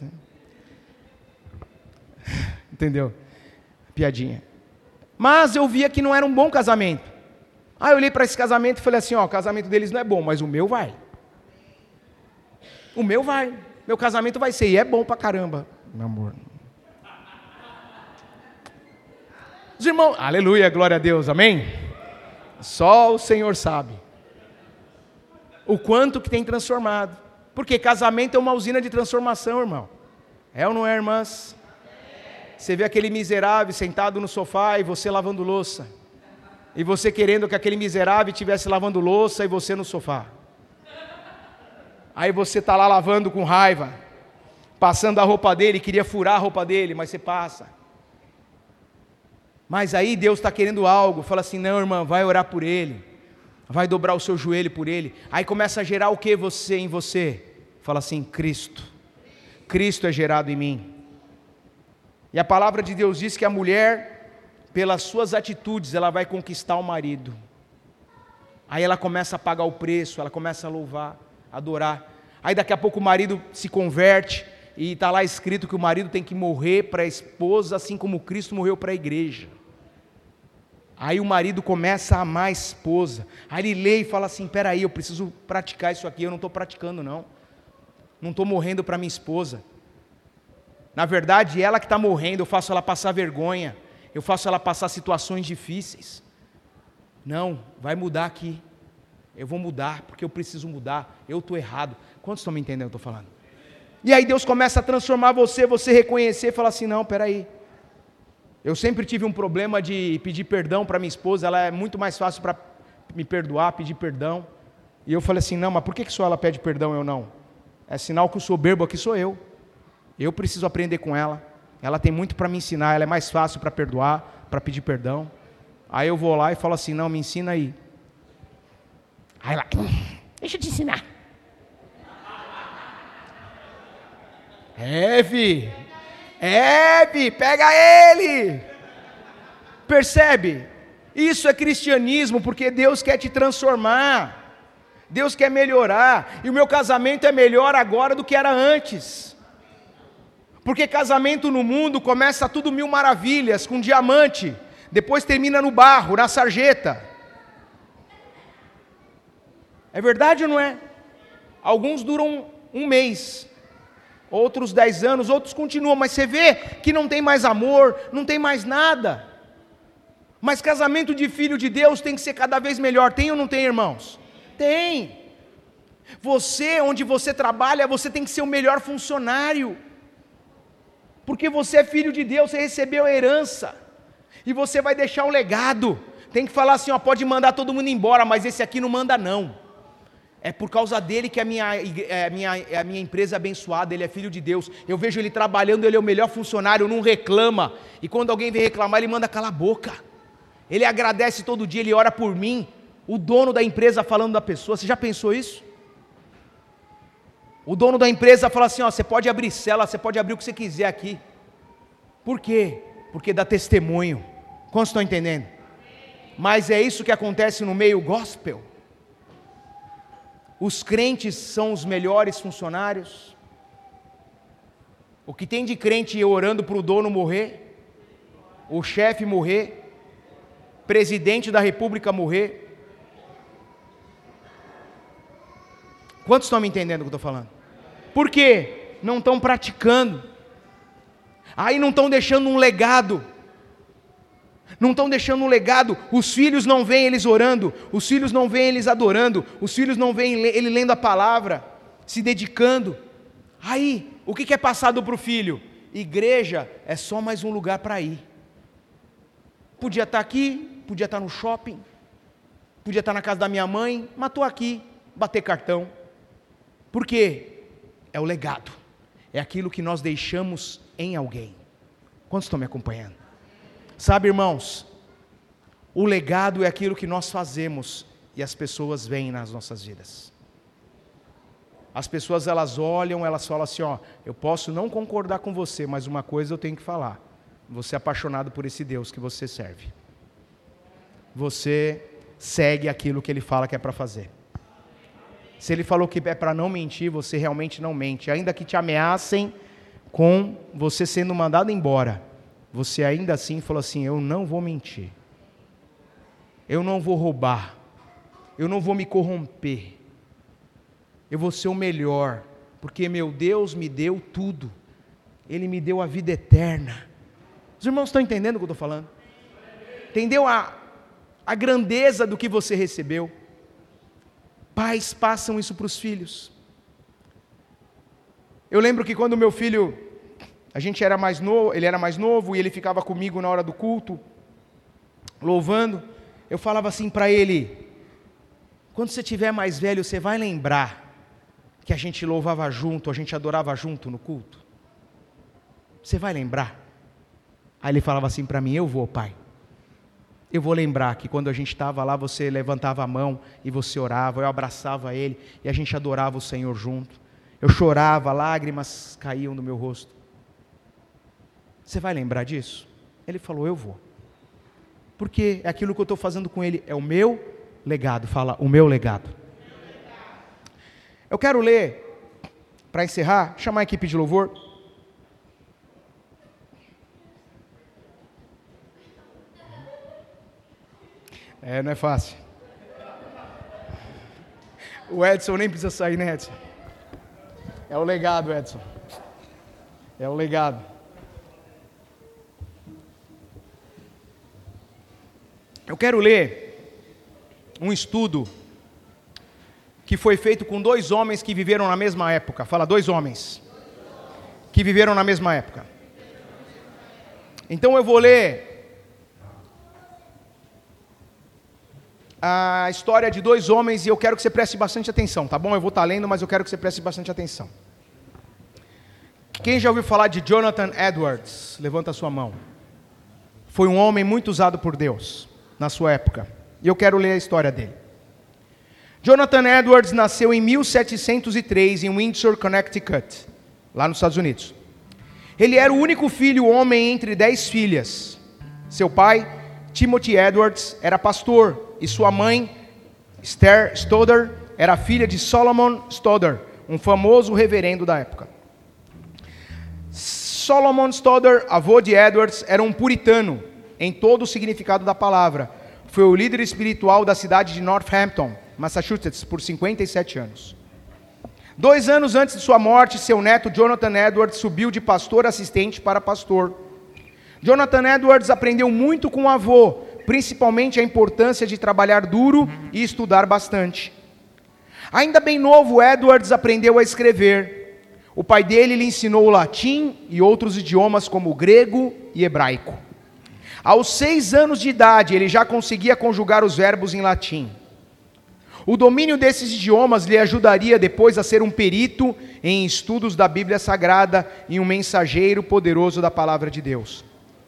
Entendeu? Piadinha. Mas eu via que não era um bom casamento. Aí eu olhei para esse casamento e falei assim, ó, o casamento deles não é bom, mas o meu vai. O meu vai. Meu casamento vai ser, e é bom pra caramba, meu amor. Os irmãos, aleluia, glória a Deus, amém? Só o Senhor sabe o quanto que tem transformado, porque casamento é uma usina de transformação, irmão. É ou não é, irmãs? Você vê aquele miserável sentado no sofá e você lavando louça, e você querendo que aquele miserável estivesse lavando louça e você no sofá. Aí você está lá lavando com raiva, passando a roupa dele, queria furar a roupa dele, mas você passa. Mas aí Deus está querendo algo, fala assim, não, irmã, vai orar por ele, vai dobrar o seu joelho por ele, aí começa a gerar o que em você? Fala assim, Cristo é gerado em mim. E a palavra de Deus diz que a mulher, pelas suas atitudes, ela vai conquistar o marido. Aí ela começa a pagar o preço, ela começa a louvar, adorar. Aí daqui a pouco o marido se converte, e está lá escrito que o marido tem que morrer para a esposa, assim como Cristo morreu para a igreja. Aí o marido começa a amar a esposa. Aí ele lê e fala assim, peraí, eu preciso praticar isso aqui, eu não estou praticando não. Não estou morrendo para minha esposa. Na verdade, ela que está morrendo, eu faço ela passar vergonha, eu faço ela passar situações difíceis. Não, vai mudar aqui. Eu vou mudar, porque eu preciso mudar, eu estou errado. Quantos estão me entendendo o que eu estou falando? E aí Deus começa a transformar você reconhecer e falar assim, não, peraí. Eu sempre tive um problema de pedir perdão para minha esposa, ela é muito mais fácil para me perdoar, pedir perdão. E eu falei assim, não, mas por que só ela pede perdão e eu não? É sinal que o soberbo aqui sou eu. Eu preciso aprender com ela. Ela tem muito para me ensinar, ela é mais fácil para perdoar, para pedir perdão. Aí eu vou lá e falo assim, não, me ensina aí. Aí ela, deixa eu te ensinar. Pega ele. Percebe? Isso é cristianismo, porque Deus quer te transformar. Deus quer melhorar, e o meu casamento é melhor agora do que era antes, porque casamento no mundo começa tudo mil maravilhas, com diamante, depois termina no barro, na sarjeta. É verdade ou não é? Alguns duram um mês, outros 10 anos, outros continuam, mas você vê que não tem mais amor, não tem mais nada. Mas casamento de filho de Deus tem que ser cada vez melhor, tem ou não tem, irmãos? Tem. Você, onde você trabalha, você tem que ser o melhor funcionário, porque você é filho de Deus, você recebeu a herança, e você vai deixar um legado. Tem que falar assim, ó, pode mandar todo mundo embora, mas esse aqui não manda não. É por causa dele que a minha empresa é abençoada, ele é filho de Deus, eu vejo ele trabalhando, ele é o melhor funcionário, não reclama, e quando alguém vem reclamar, ele manda calar a boca, ele agradece todo dia, ele ora por mim. O dono da empresa falando da pessoa, você já pensou isso? O dono da empresa fala assim, ó, você pode abrir cela, você pode abrir o que você quiser aqui. Por quê? Porque dá testemunho. Quantos estão entendendo? Mas é isso que acontece no meio gospel. Os crentes são os melhores funcionários. O que tem de crente orando para o dono morrer, o chefe morrer, presidente da república morrer. Quantos estão me entendendo o que eu estou falando? Por quê? Não estão praticando. Aí não estão deixando um legado. Não estão deixando um legado. Os filhos não veem eles orando. Os filhos não veem eles adorando. Os filhos não veem ele lendo a palavra, se dedicando. Aí, o que é passado para o filho? Igreja é só mais um lugar para ir. Podia estar aqui, podia estar no shopping, podia estar na casa da minha mãe, mas estou aqui, bater cartão. Por quê? É o legado, é aquilo que nós deixamos em alguém. Quantos estão me acompanhando? Sabe, irmãos, o legado é aquilo que nós fazemos e as pessoas veem nas nossas vidas. As pessoas, elas olham, elas falam assim, ó, eu posso não concordar com você, mas uma coisa eu tenho que falar, você é apaixonado por esse Deus que você serve. Você segue aquilo que Ele fala que é para fazer. Se Ele falou que é para não mentir, você realmente não mente. Ainda que te ameacem com você sendo mandado embora, você ainda assim falou assim, eu não vou mentir. Eu não vou roubar. Eu não vou me corromper. Eu vou ser o melhor, porque meu Deus me deu tudo. Ele me deu a vida eterna. Os irmãos estão entendendo o que eu estou falando? Entendeu a grandeza do que você recebeu? Pais passam isso para os filhos. Eu lembro que quando meu filho, a gente era mais novo, ele era mais novo e ele ficava comigo na hora do culto, louvando, eu falava assim para ele, quando você tiver mais velho, você vai lembrar que a gente louvava junto, a gente adorava junto no culto? Você vai lembrar? Aí ele falava assim para mim, eu vou, pai. Eu vou lembrar que quando a gente estava lá, você levantava a mão e você orava, eu abraçava ele e a gente adorava o Senhor junto. Eu chorava, lágrimas caíam no meu rosto. Você vai lembrar disso? Ele falou, eu vou. Porque aquilo que eu estou fazendo com ele é o meu legado. Fala, o meu legado. Eu quero ler, para encerrar, chamar a equipe de louvor. Não é fácil. O Edson nem precisa sair, né, Edson? É o legado, Edson. É o legado. Eu quero ler um estudo que foi feito com 2 homens que viveram na mesma época. Fala, 2 homens que viveram na mesma época. Então eu vou ler a história de 2 homens e eu quero que você preste bastante atenção, tá bom? Eu vou estar lendo, mas eu quero que você preste bastante atenção. Quem já ouviu falar de Jonathan Edwards? Levanta a sua mão. Foi um homem muito usado por Deus na sua época. E eu quero ler a história dele. Jonathan Edwards nasceu em 1703 em Windsor, Connecticut, lá nos Estados Unidos. Ele era o único filho homem entre 10 filhas. Seu pai, Timothy Edwards, era pastor e sua mãe, Esther Stoddard, era filha de Solomon Stoddard, um famoso reverendo da época. Solomon Stoddard, avô de Edwards, era um puritano em todo o significado da palavra. Foi o líder espiritual da cidade de Northampton, Massachusetts, por 57 anos. 2 anos antes de sua morte, seu neto Jonathan Edwards subiu de pastor assistente para pastor. Jonathan Edwards aprendeu muito com o avô, principalmente a importância de trabalhar duro e estudar bastante. Ainda bem novo, Edwards aprendeu a escrever. O pai dele lhe ensinou o latim e outros idiomas como o grego e hebraico. Aos 6 anos de idade, ele já conseguia conjugar os verbos em latim. O domínio desses idiomas lhe ajudaria depois a ser um perito em estudos da Bíblia Sagrada e um mensageiro poderoso da Palavra de Deus.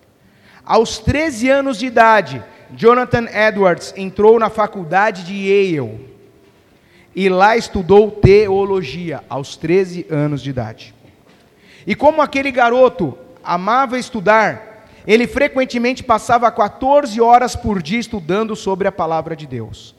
Aos 13 anos de idade, Jonathan Edwards entrou na faculdade de Yale e lá estudou teologia, aos 13 anos de idade. E como aquele garoto amava estudar, ele frequentemente passava 14 horas por dia estudando sobre a palavra de Deus.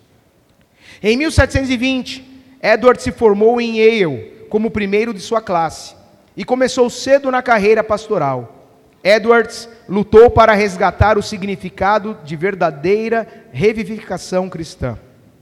Em 1720, Edwards se formou em Yale como o primeiro de sua classe e começou cedo na carreira pastoral. Edwards lutou para resgatar o significado de verdadeira revivificação cristã.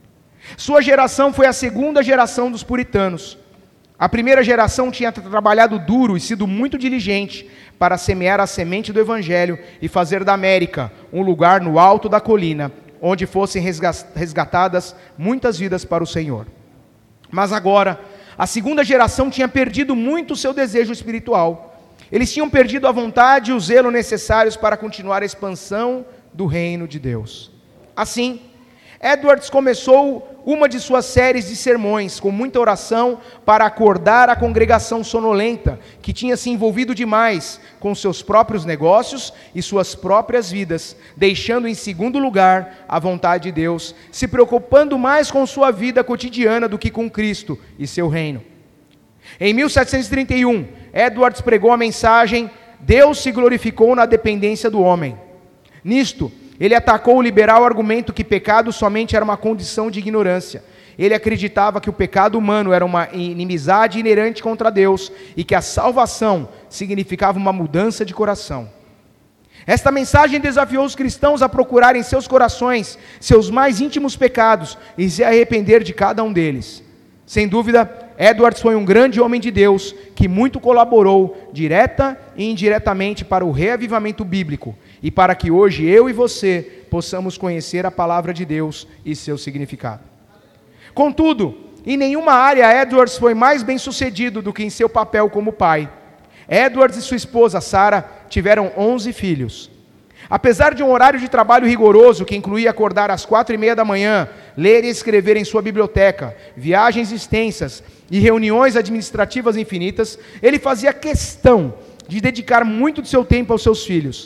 Sua geração foi a segunda geração dos puritanos. A primeira geração tinha trabalhado duro e sido muito diligente para semear a semente do Evangelho e fazer da América um lugar no alto da colina, onde fossem resgatadas muitas vidas para o Senhor. Mas agora, a segunda geração tinha perdido muito o seu desejo espiritual. Eles tinham perdido a vontade e o zelo necessários para continuar a expansão do reino de Deus. Assim, Edwards começou uma de suas séries de sermões, com muita oração, para acordar a congregação sonolenta, que tinha se envolvido demais com seus próprios negócios e suas próprias vidas, deixando em segundo lugar a vontade de Deus, se preocupando mais com sua vida cotidiana do que com Cristo e seu reino. Em 1731, Edwards pregou a mensagem: Deus se glorificou na dependência do homem. Nisto, ele atacou o liberal argumento que pecado somente era uma condição de ignorância. Ele acreditava que o pecado humano era uma inimizade inerente contra Deus e que a salvação significava uma mudança de coração. Esta mensagem desafiou os cristãos a procurarem em seus corações seus mais íntimos pecados e se arrepender de cada um deles. Sem dúvida, Edwards foi um grande homem de Deus que muito colaborou, direta e indiretamente, para o reavivamento bíblico e para que hoje eu e você possamos conhecer a palavra de Deus e seu significado. Contudo, em nenhuma área Edwards foi mais bem-sucedido do que em seu papel como pai. Edwards e sua esposa, Sarah, tiveram 11 filhos. Apesar de um horário de trabalho rigoroso, que incluía acordar às 4:30 da manhã, ler e escrever em sua biblioteca, viagens extensas e reuniões administrativas infinitas, ele fazia questão de dedicar muito de seu tempo aos seus filhos.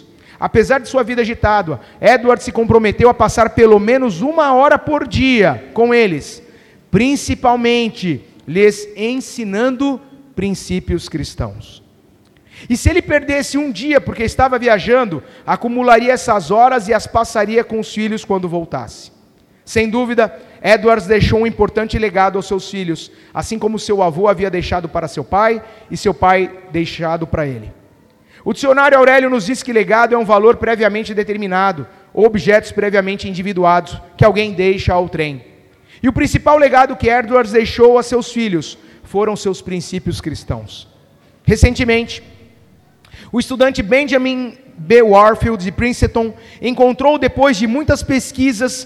Apesar de sua vida agitada, Edward se comprometeu a passar pelo menos 1 hora por dia com eles, principalmente lhes ensinando princípios cristãos. E se ele perdesse um dia porque estava viajando, acumularia essas horas e as passaria com os filhos quando voltasse. Sem dúvida, Edwards deixou um importante legado aos seus filhos, assim como seu avô havia deixado para seu pai e seu pai deixado para ele. O dicionário Aurélio nos diz que legado é um valor previamente determinado, ou objetos previamente individuados, que alguém deixa ao trem. E o principal legado que Edwards deixou a seus filhos foram seus princípios cristãos. Recentemente, o estudante Benjamin B. Warfield, de Princeton, encontrou, depois de muitas pesquisas,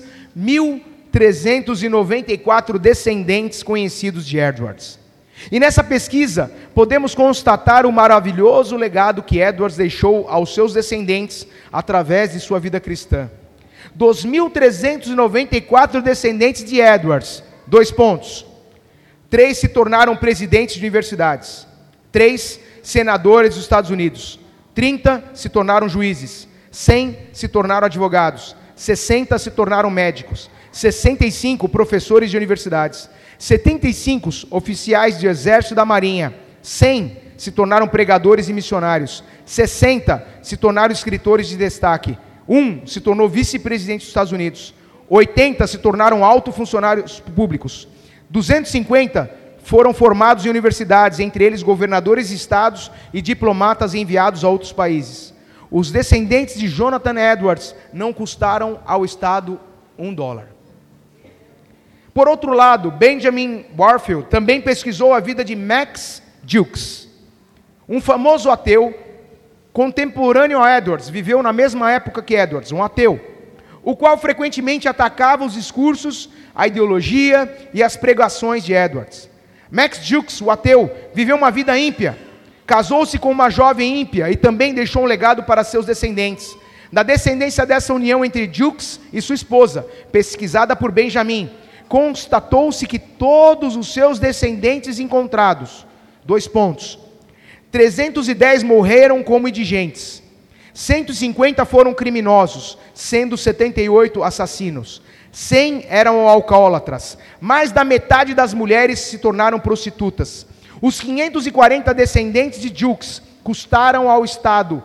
1.394 descendentes conhecidos de Edwards. E nessa pesquisa, podemos constatar o maravilhoso legado que Edwards deixou aos seus descendentes através de sua vida cristã. Dos 1.394 descendentes de Edwards, 2 pontos. 3 se tornaram presidentes de universidades. 3 senadores dos Estados Unidos. 30 se tornaram juízes. 100 se tornaram advogados. 60 se tornaram médicos. 65 professores de universidades. 75 oficiais de exército da marinha. 100 se tornaram pregadores e missionários. 60 se tornaram escritores de destaque. 1 se tornou vice-presidente dos Estados Unidos. 80 se tornaram altos funcionários públicos. 250 foram formados em universidades, entre eles governadores de estados e diplomatas enviados a outros países. Os descendentes de Jonathan Edwards não custaram ao Estado $1. Por outro lado, Benjamin Warfield também pesquisou a vida de Max Jukes, um famoso ateu contemporâneo a Edwards, viveu na mesma época que Edwards, um ateu, o qual frequentemente atacava os discursos, a ideologia e as pregações de Edwards. Max Jukes, o ateu, viveu uma vida ímpia, casou-se com uma jovem ímpia e também deixou um legado para seus descendentes. Da descendência dessa união entre Jukes e sua esposa, pesquisada por Benjamin, constatou-se que todos os seus descendentes encontrados, 2 pontos, 310 morreram como indigentes, 150 foram criminosos, sendo 78 assassinos, 100 eram alcoólatras, mais da metade das mulheres se tornaram prostitutas. Os 540 descendentes de Jukes custaram ao Estado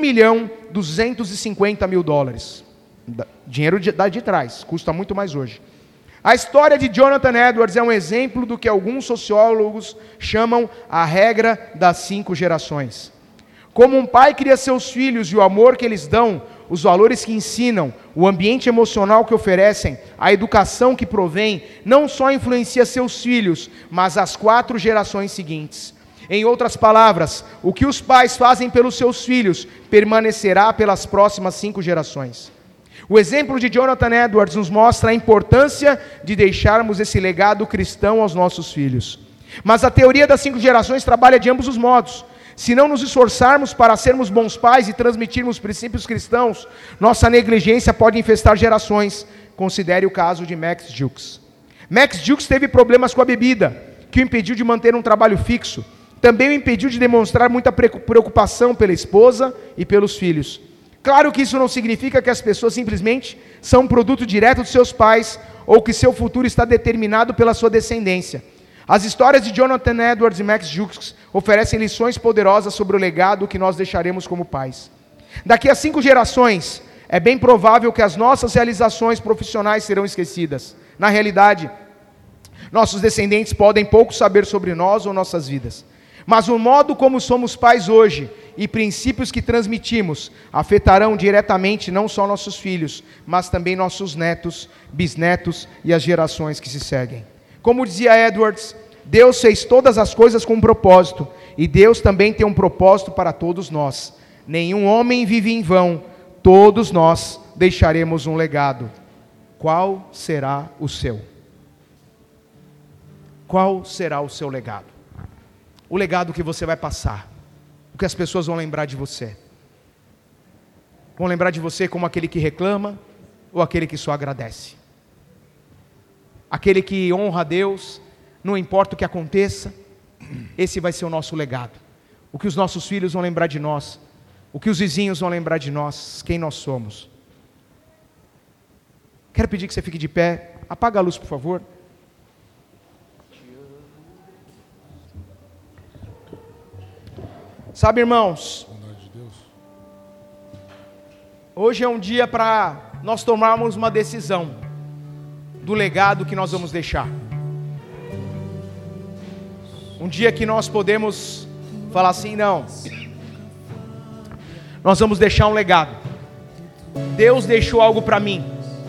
$1.250.000. Dinheiro de trás, custa muito mais hoje. A história de Jonathan Edwards é um exemplo do que alguns sociólogos chamam a regra das 5 gerações. Como um pai cria seus filhos e o amor que eles dão, os valores que ensinam, o ambiente emocional que oferecem, a educação que provém, não só influencia seus filhos, mas as 4 gerações seguintes. Em outras palavras, o que os pais fazem pelos seus filhos permanecerá pelas próximas 5 gerações. O exemplo de Jonathan Edwards nos mostra a importância de deixarmos esse legado cristão aos nossos filhos. Mas a teoria das 5 gerações trabalha de ambos os modos. Se não nos esforçarmos para sermos bons pais e transmitirmos princípios cristãos, nossa negligência pode infestar gerações. Considere o caso de Max Jukes. Max Jukes teve problemas com a bebida, que o impediu de manter um trabalho fixo. Também o impediu de demonstrar muita preocupação pela esposa e pelos filhos. Claro que isso não significa que as pessoas simplesmente são um produto direto dos seus pais ou que seu futuro está determinado pela sua descendência. As histórias de Jonathan Edwards e Max Jukes oferecem lições poderosas sobre o legado que nós deixaremos como pais. Daqui a 5 gerações, é bem provável que as nossas realizações profissionais serão esquecidas. Na realidade, nossos descendentes podem pouco saber sobre nós ou nossas vidas. Mas o modo como somos pais hoje e princípios que transmitimos afetarão diretamente não só nossos filhos, mas também nossos netos, bisnetos e as gerações que se seguem. Como dizia Edwards, Deus fez todas as coisas com um propósito, e Deus também tem um propósito para todos nós. Nenhum homem vive em vão, todos nós deixaremos um legado. Qual será o seu? Qual será o seu legado? O legado que você vai passar, o que as pessoas vão lembrar de você. Vão lembrar de você como aquele que reclama ou aquele que só agradece? Aquele que honra a Deus, não importa o que aconteça, esse vai ser o nosso legado. O que os nossos filhos vão lembrar de nós o que os vizinhos vão lembrar de nós, quem nós somos. Quero pedir que você fique de pé. Apaga a luz, por favor. Sabe, irmãos, hoje é um dia para nós tomarmos uma decisão do legado que nós vamos deixar. Um dia que nós podemos falar assim, não, nós vamos deixar um legado. Deus deixou algo para mim.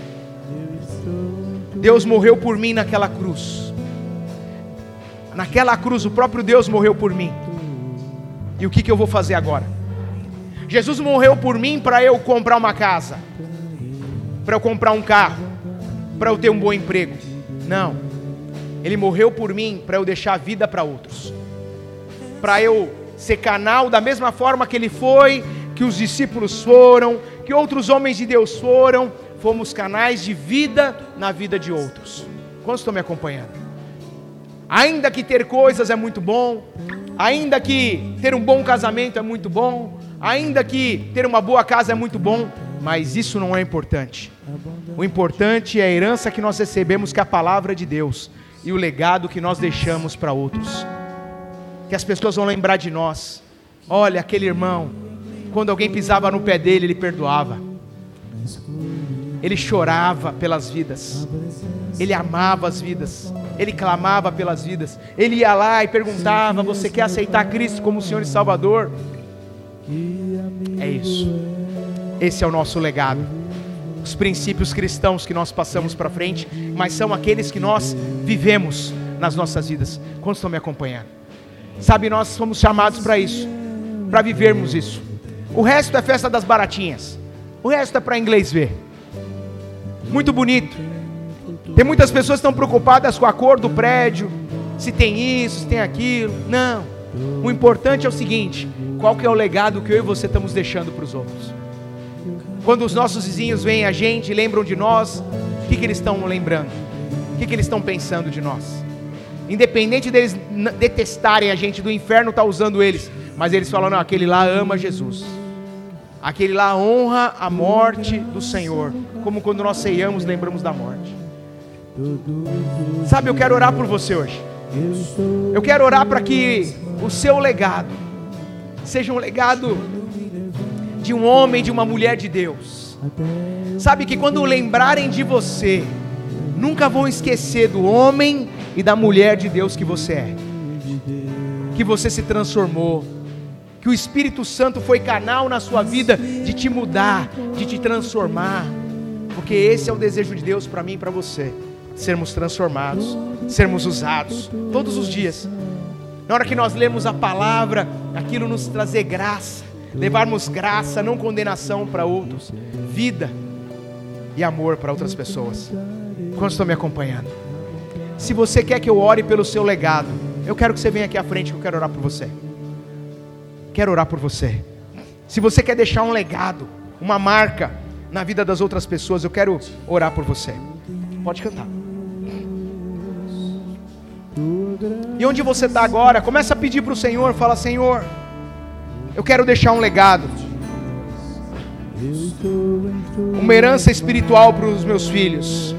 Deus morreu por mim naquela cruz. Naquela cruz o próprio Deus morreu por mim. E o que eu vou fazer agora? Jesus morreu por mim para eu comprar uma casa, para eu comprar um carro, para eu ter um bom emprego. Não. Ele morreu por mim para eu deixar a vida para outros. Para eu ser canal da mesma forma que ele foi, que os discípulos foram, que outros homens de Deus foram. Fomos canais de vida na vida de outros. Quantos estão me acompanhando? Ainda que ter coisas é muito bom, ainda que ter um bom casamento é muito bom, ainda que ter uma boa casa é muito bom, mas isso não é importante. O importante é a herança que nós recebemos, que é a palavra de Deus, e o legado que nós deixamos para outros. Que as pessoas vão lembrar de nós. Olha, aquele irmão, quando alguém pisava no pé dele, ele perdoava. Ele chorava pelas vidas. Ele amava as vidas. Ele clamava pelas vidas. Ele ia lá e perguntava: você quer aceitar Cristo como Senhor e Salvador? É isso. Esse é o nosso legado. Os princípios cristãos que nós passamos para frente, mas são aqueles que nós vivemos nas nossas vidas. Quantos estão me acompanhando? Sabe, nós somos chamados para isso, para vivermos isso. O resto é festa das baratinhas. O resto é para inglês ver. Muito bonito. Tem muitas pessoas que estão preocupadas com a cor do prédio, se tem isso, se tem aquilo. Não. O importante é o seguinte: qual que é o legado que eu e você estamos deixando para os outros? Quando os nossos vizinhos veem a gente e lembram de nós, o que eles estão lembrando? O que eles estão pensando de nós? Independente deles detestarem a gente, do inferno está usando eles, mas eles falam: não, aquele lá ama Jesus. Aquele lá honra a morte do Senhor, como quando nós ceiamos, lembramos da morte. Sabe, eu quero orar por você hoje. Eu quero orar para que o seu legado seja um legado de um homem, de uma mulher de Deus. Sabe, que quando lembrarem de você, nunca vão esquecer do homem e da mulher de Deus que você é. Que você se transformou, que o Espírito Santo foi canal na sua vida de te mudar, de te transformar. Porque esse é o desejo de Deus para mim e para você. Sermos transformados, sermos usados todos os dias. Na hora que nós lemos a palavra, aquilo nos trazer graça, levarmos graça, não condenação para outros, vida e amor para outras pessoas. Quantos estão me acompanhando? Se você quer que eu ore pelo seu legado, eu quero que você venha aqui à frente, que eu quero orar por você. Quero orar por você. Se você quer deixar um legado, uma marca na vida das outras pessoas, eu quero orar por você. Pode cantar. E onde você está agora, começa a pedir para o Senhor. Fala: Senhor, eu quero deixar um legado, uma herança espiritual para os meus filhos.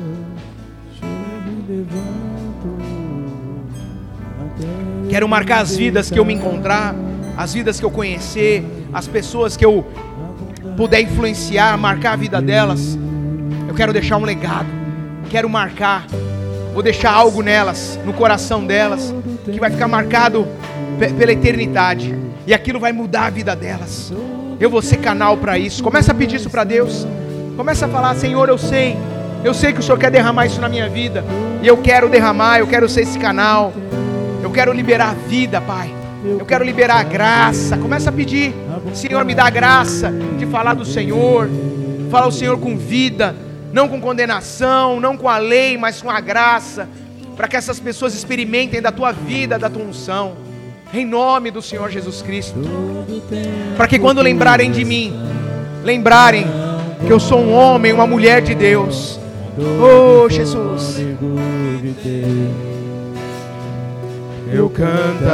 Quero marcar as vidas que eu me encontrar, as vidas que eu conhecer, as pessoas que eu puder influenciar, marcar a vida delas. Eu quero deixar um legado, quero marcar, vou deixar algo nelas, no coração delas, que vai ficar marcado pela eternidade, e aquilo vai mudar a vida delas. Eu vou ser canal para isso. Começa a pedir isso para Deus. Começa a falar: Senhor, eu sei que o Senhor quer derramar isso na minha vida, e eu quero derramar, eu quero ser esse canal. Eu quero liberar a vida, Pai. Eu quero liberar a graça. Começa a pedir: Senhor, me dá a graça de falar do Senhor. Falar o Senhor com vida, não com condenação, não com a lei, mas com a graça, para que essas pessoas experimentem da tua vida, da tua unção, em nome do Senhor Jesus Cristo. Para que quando lembrarem de mim, lembrarem que eu sou um homem, uma mulher de Deus. Oh, Jesus, eu canto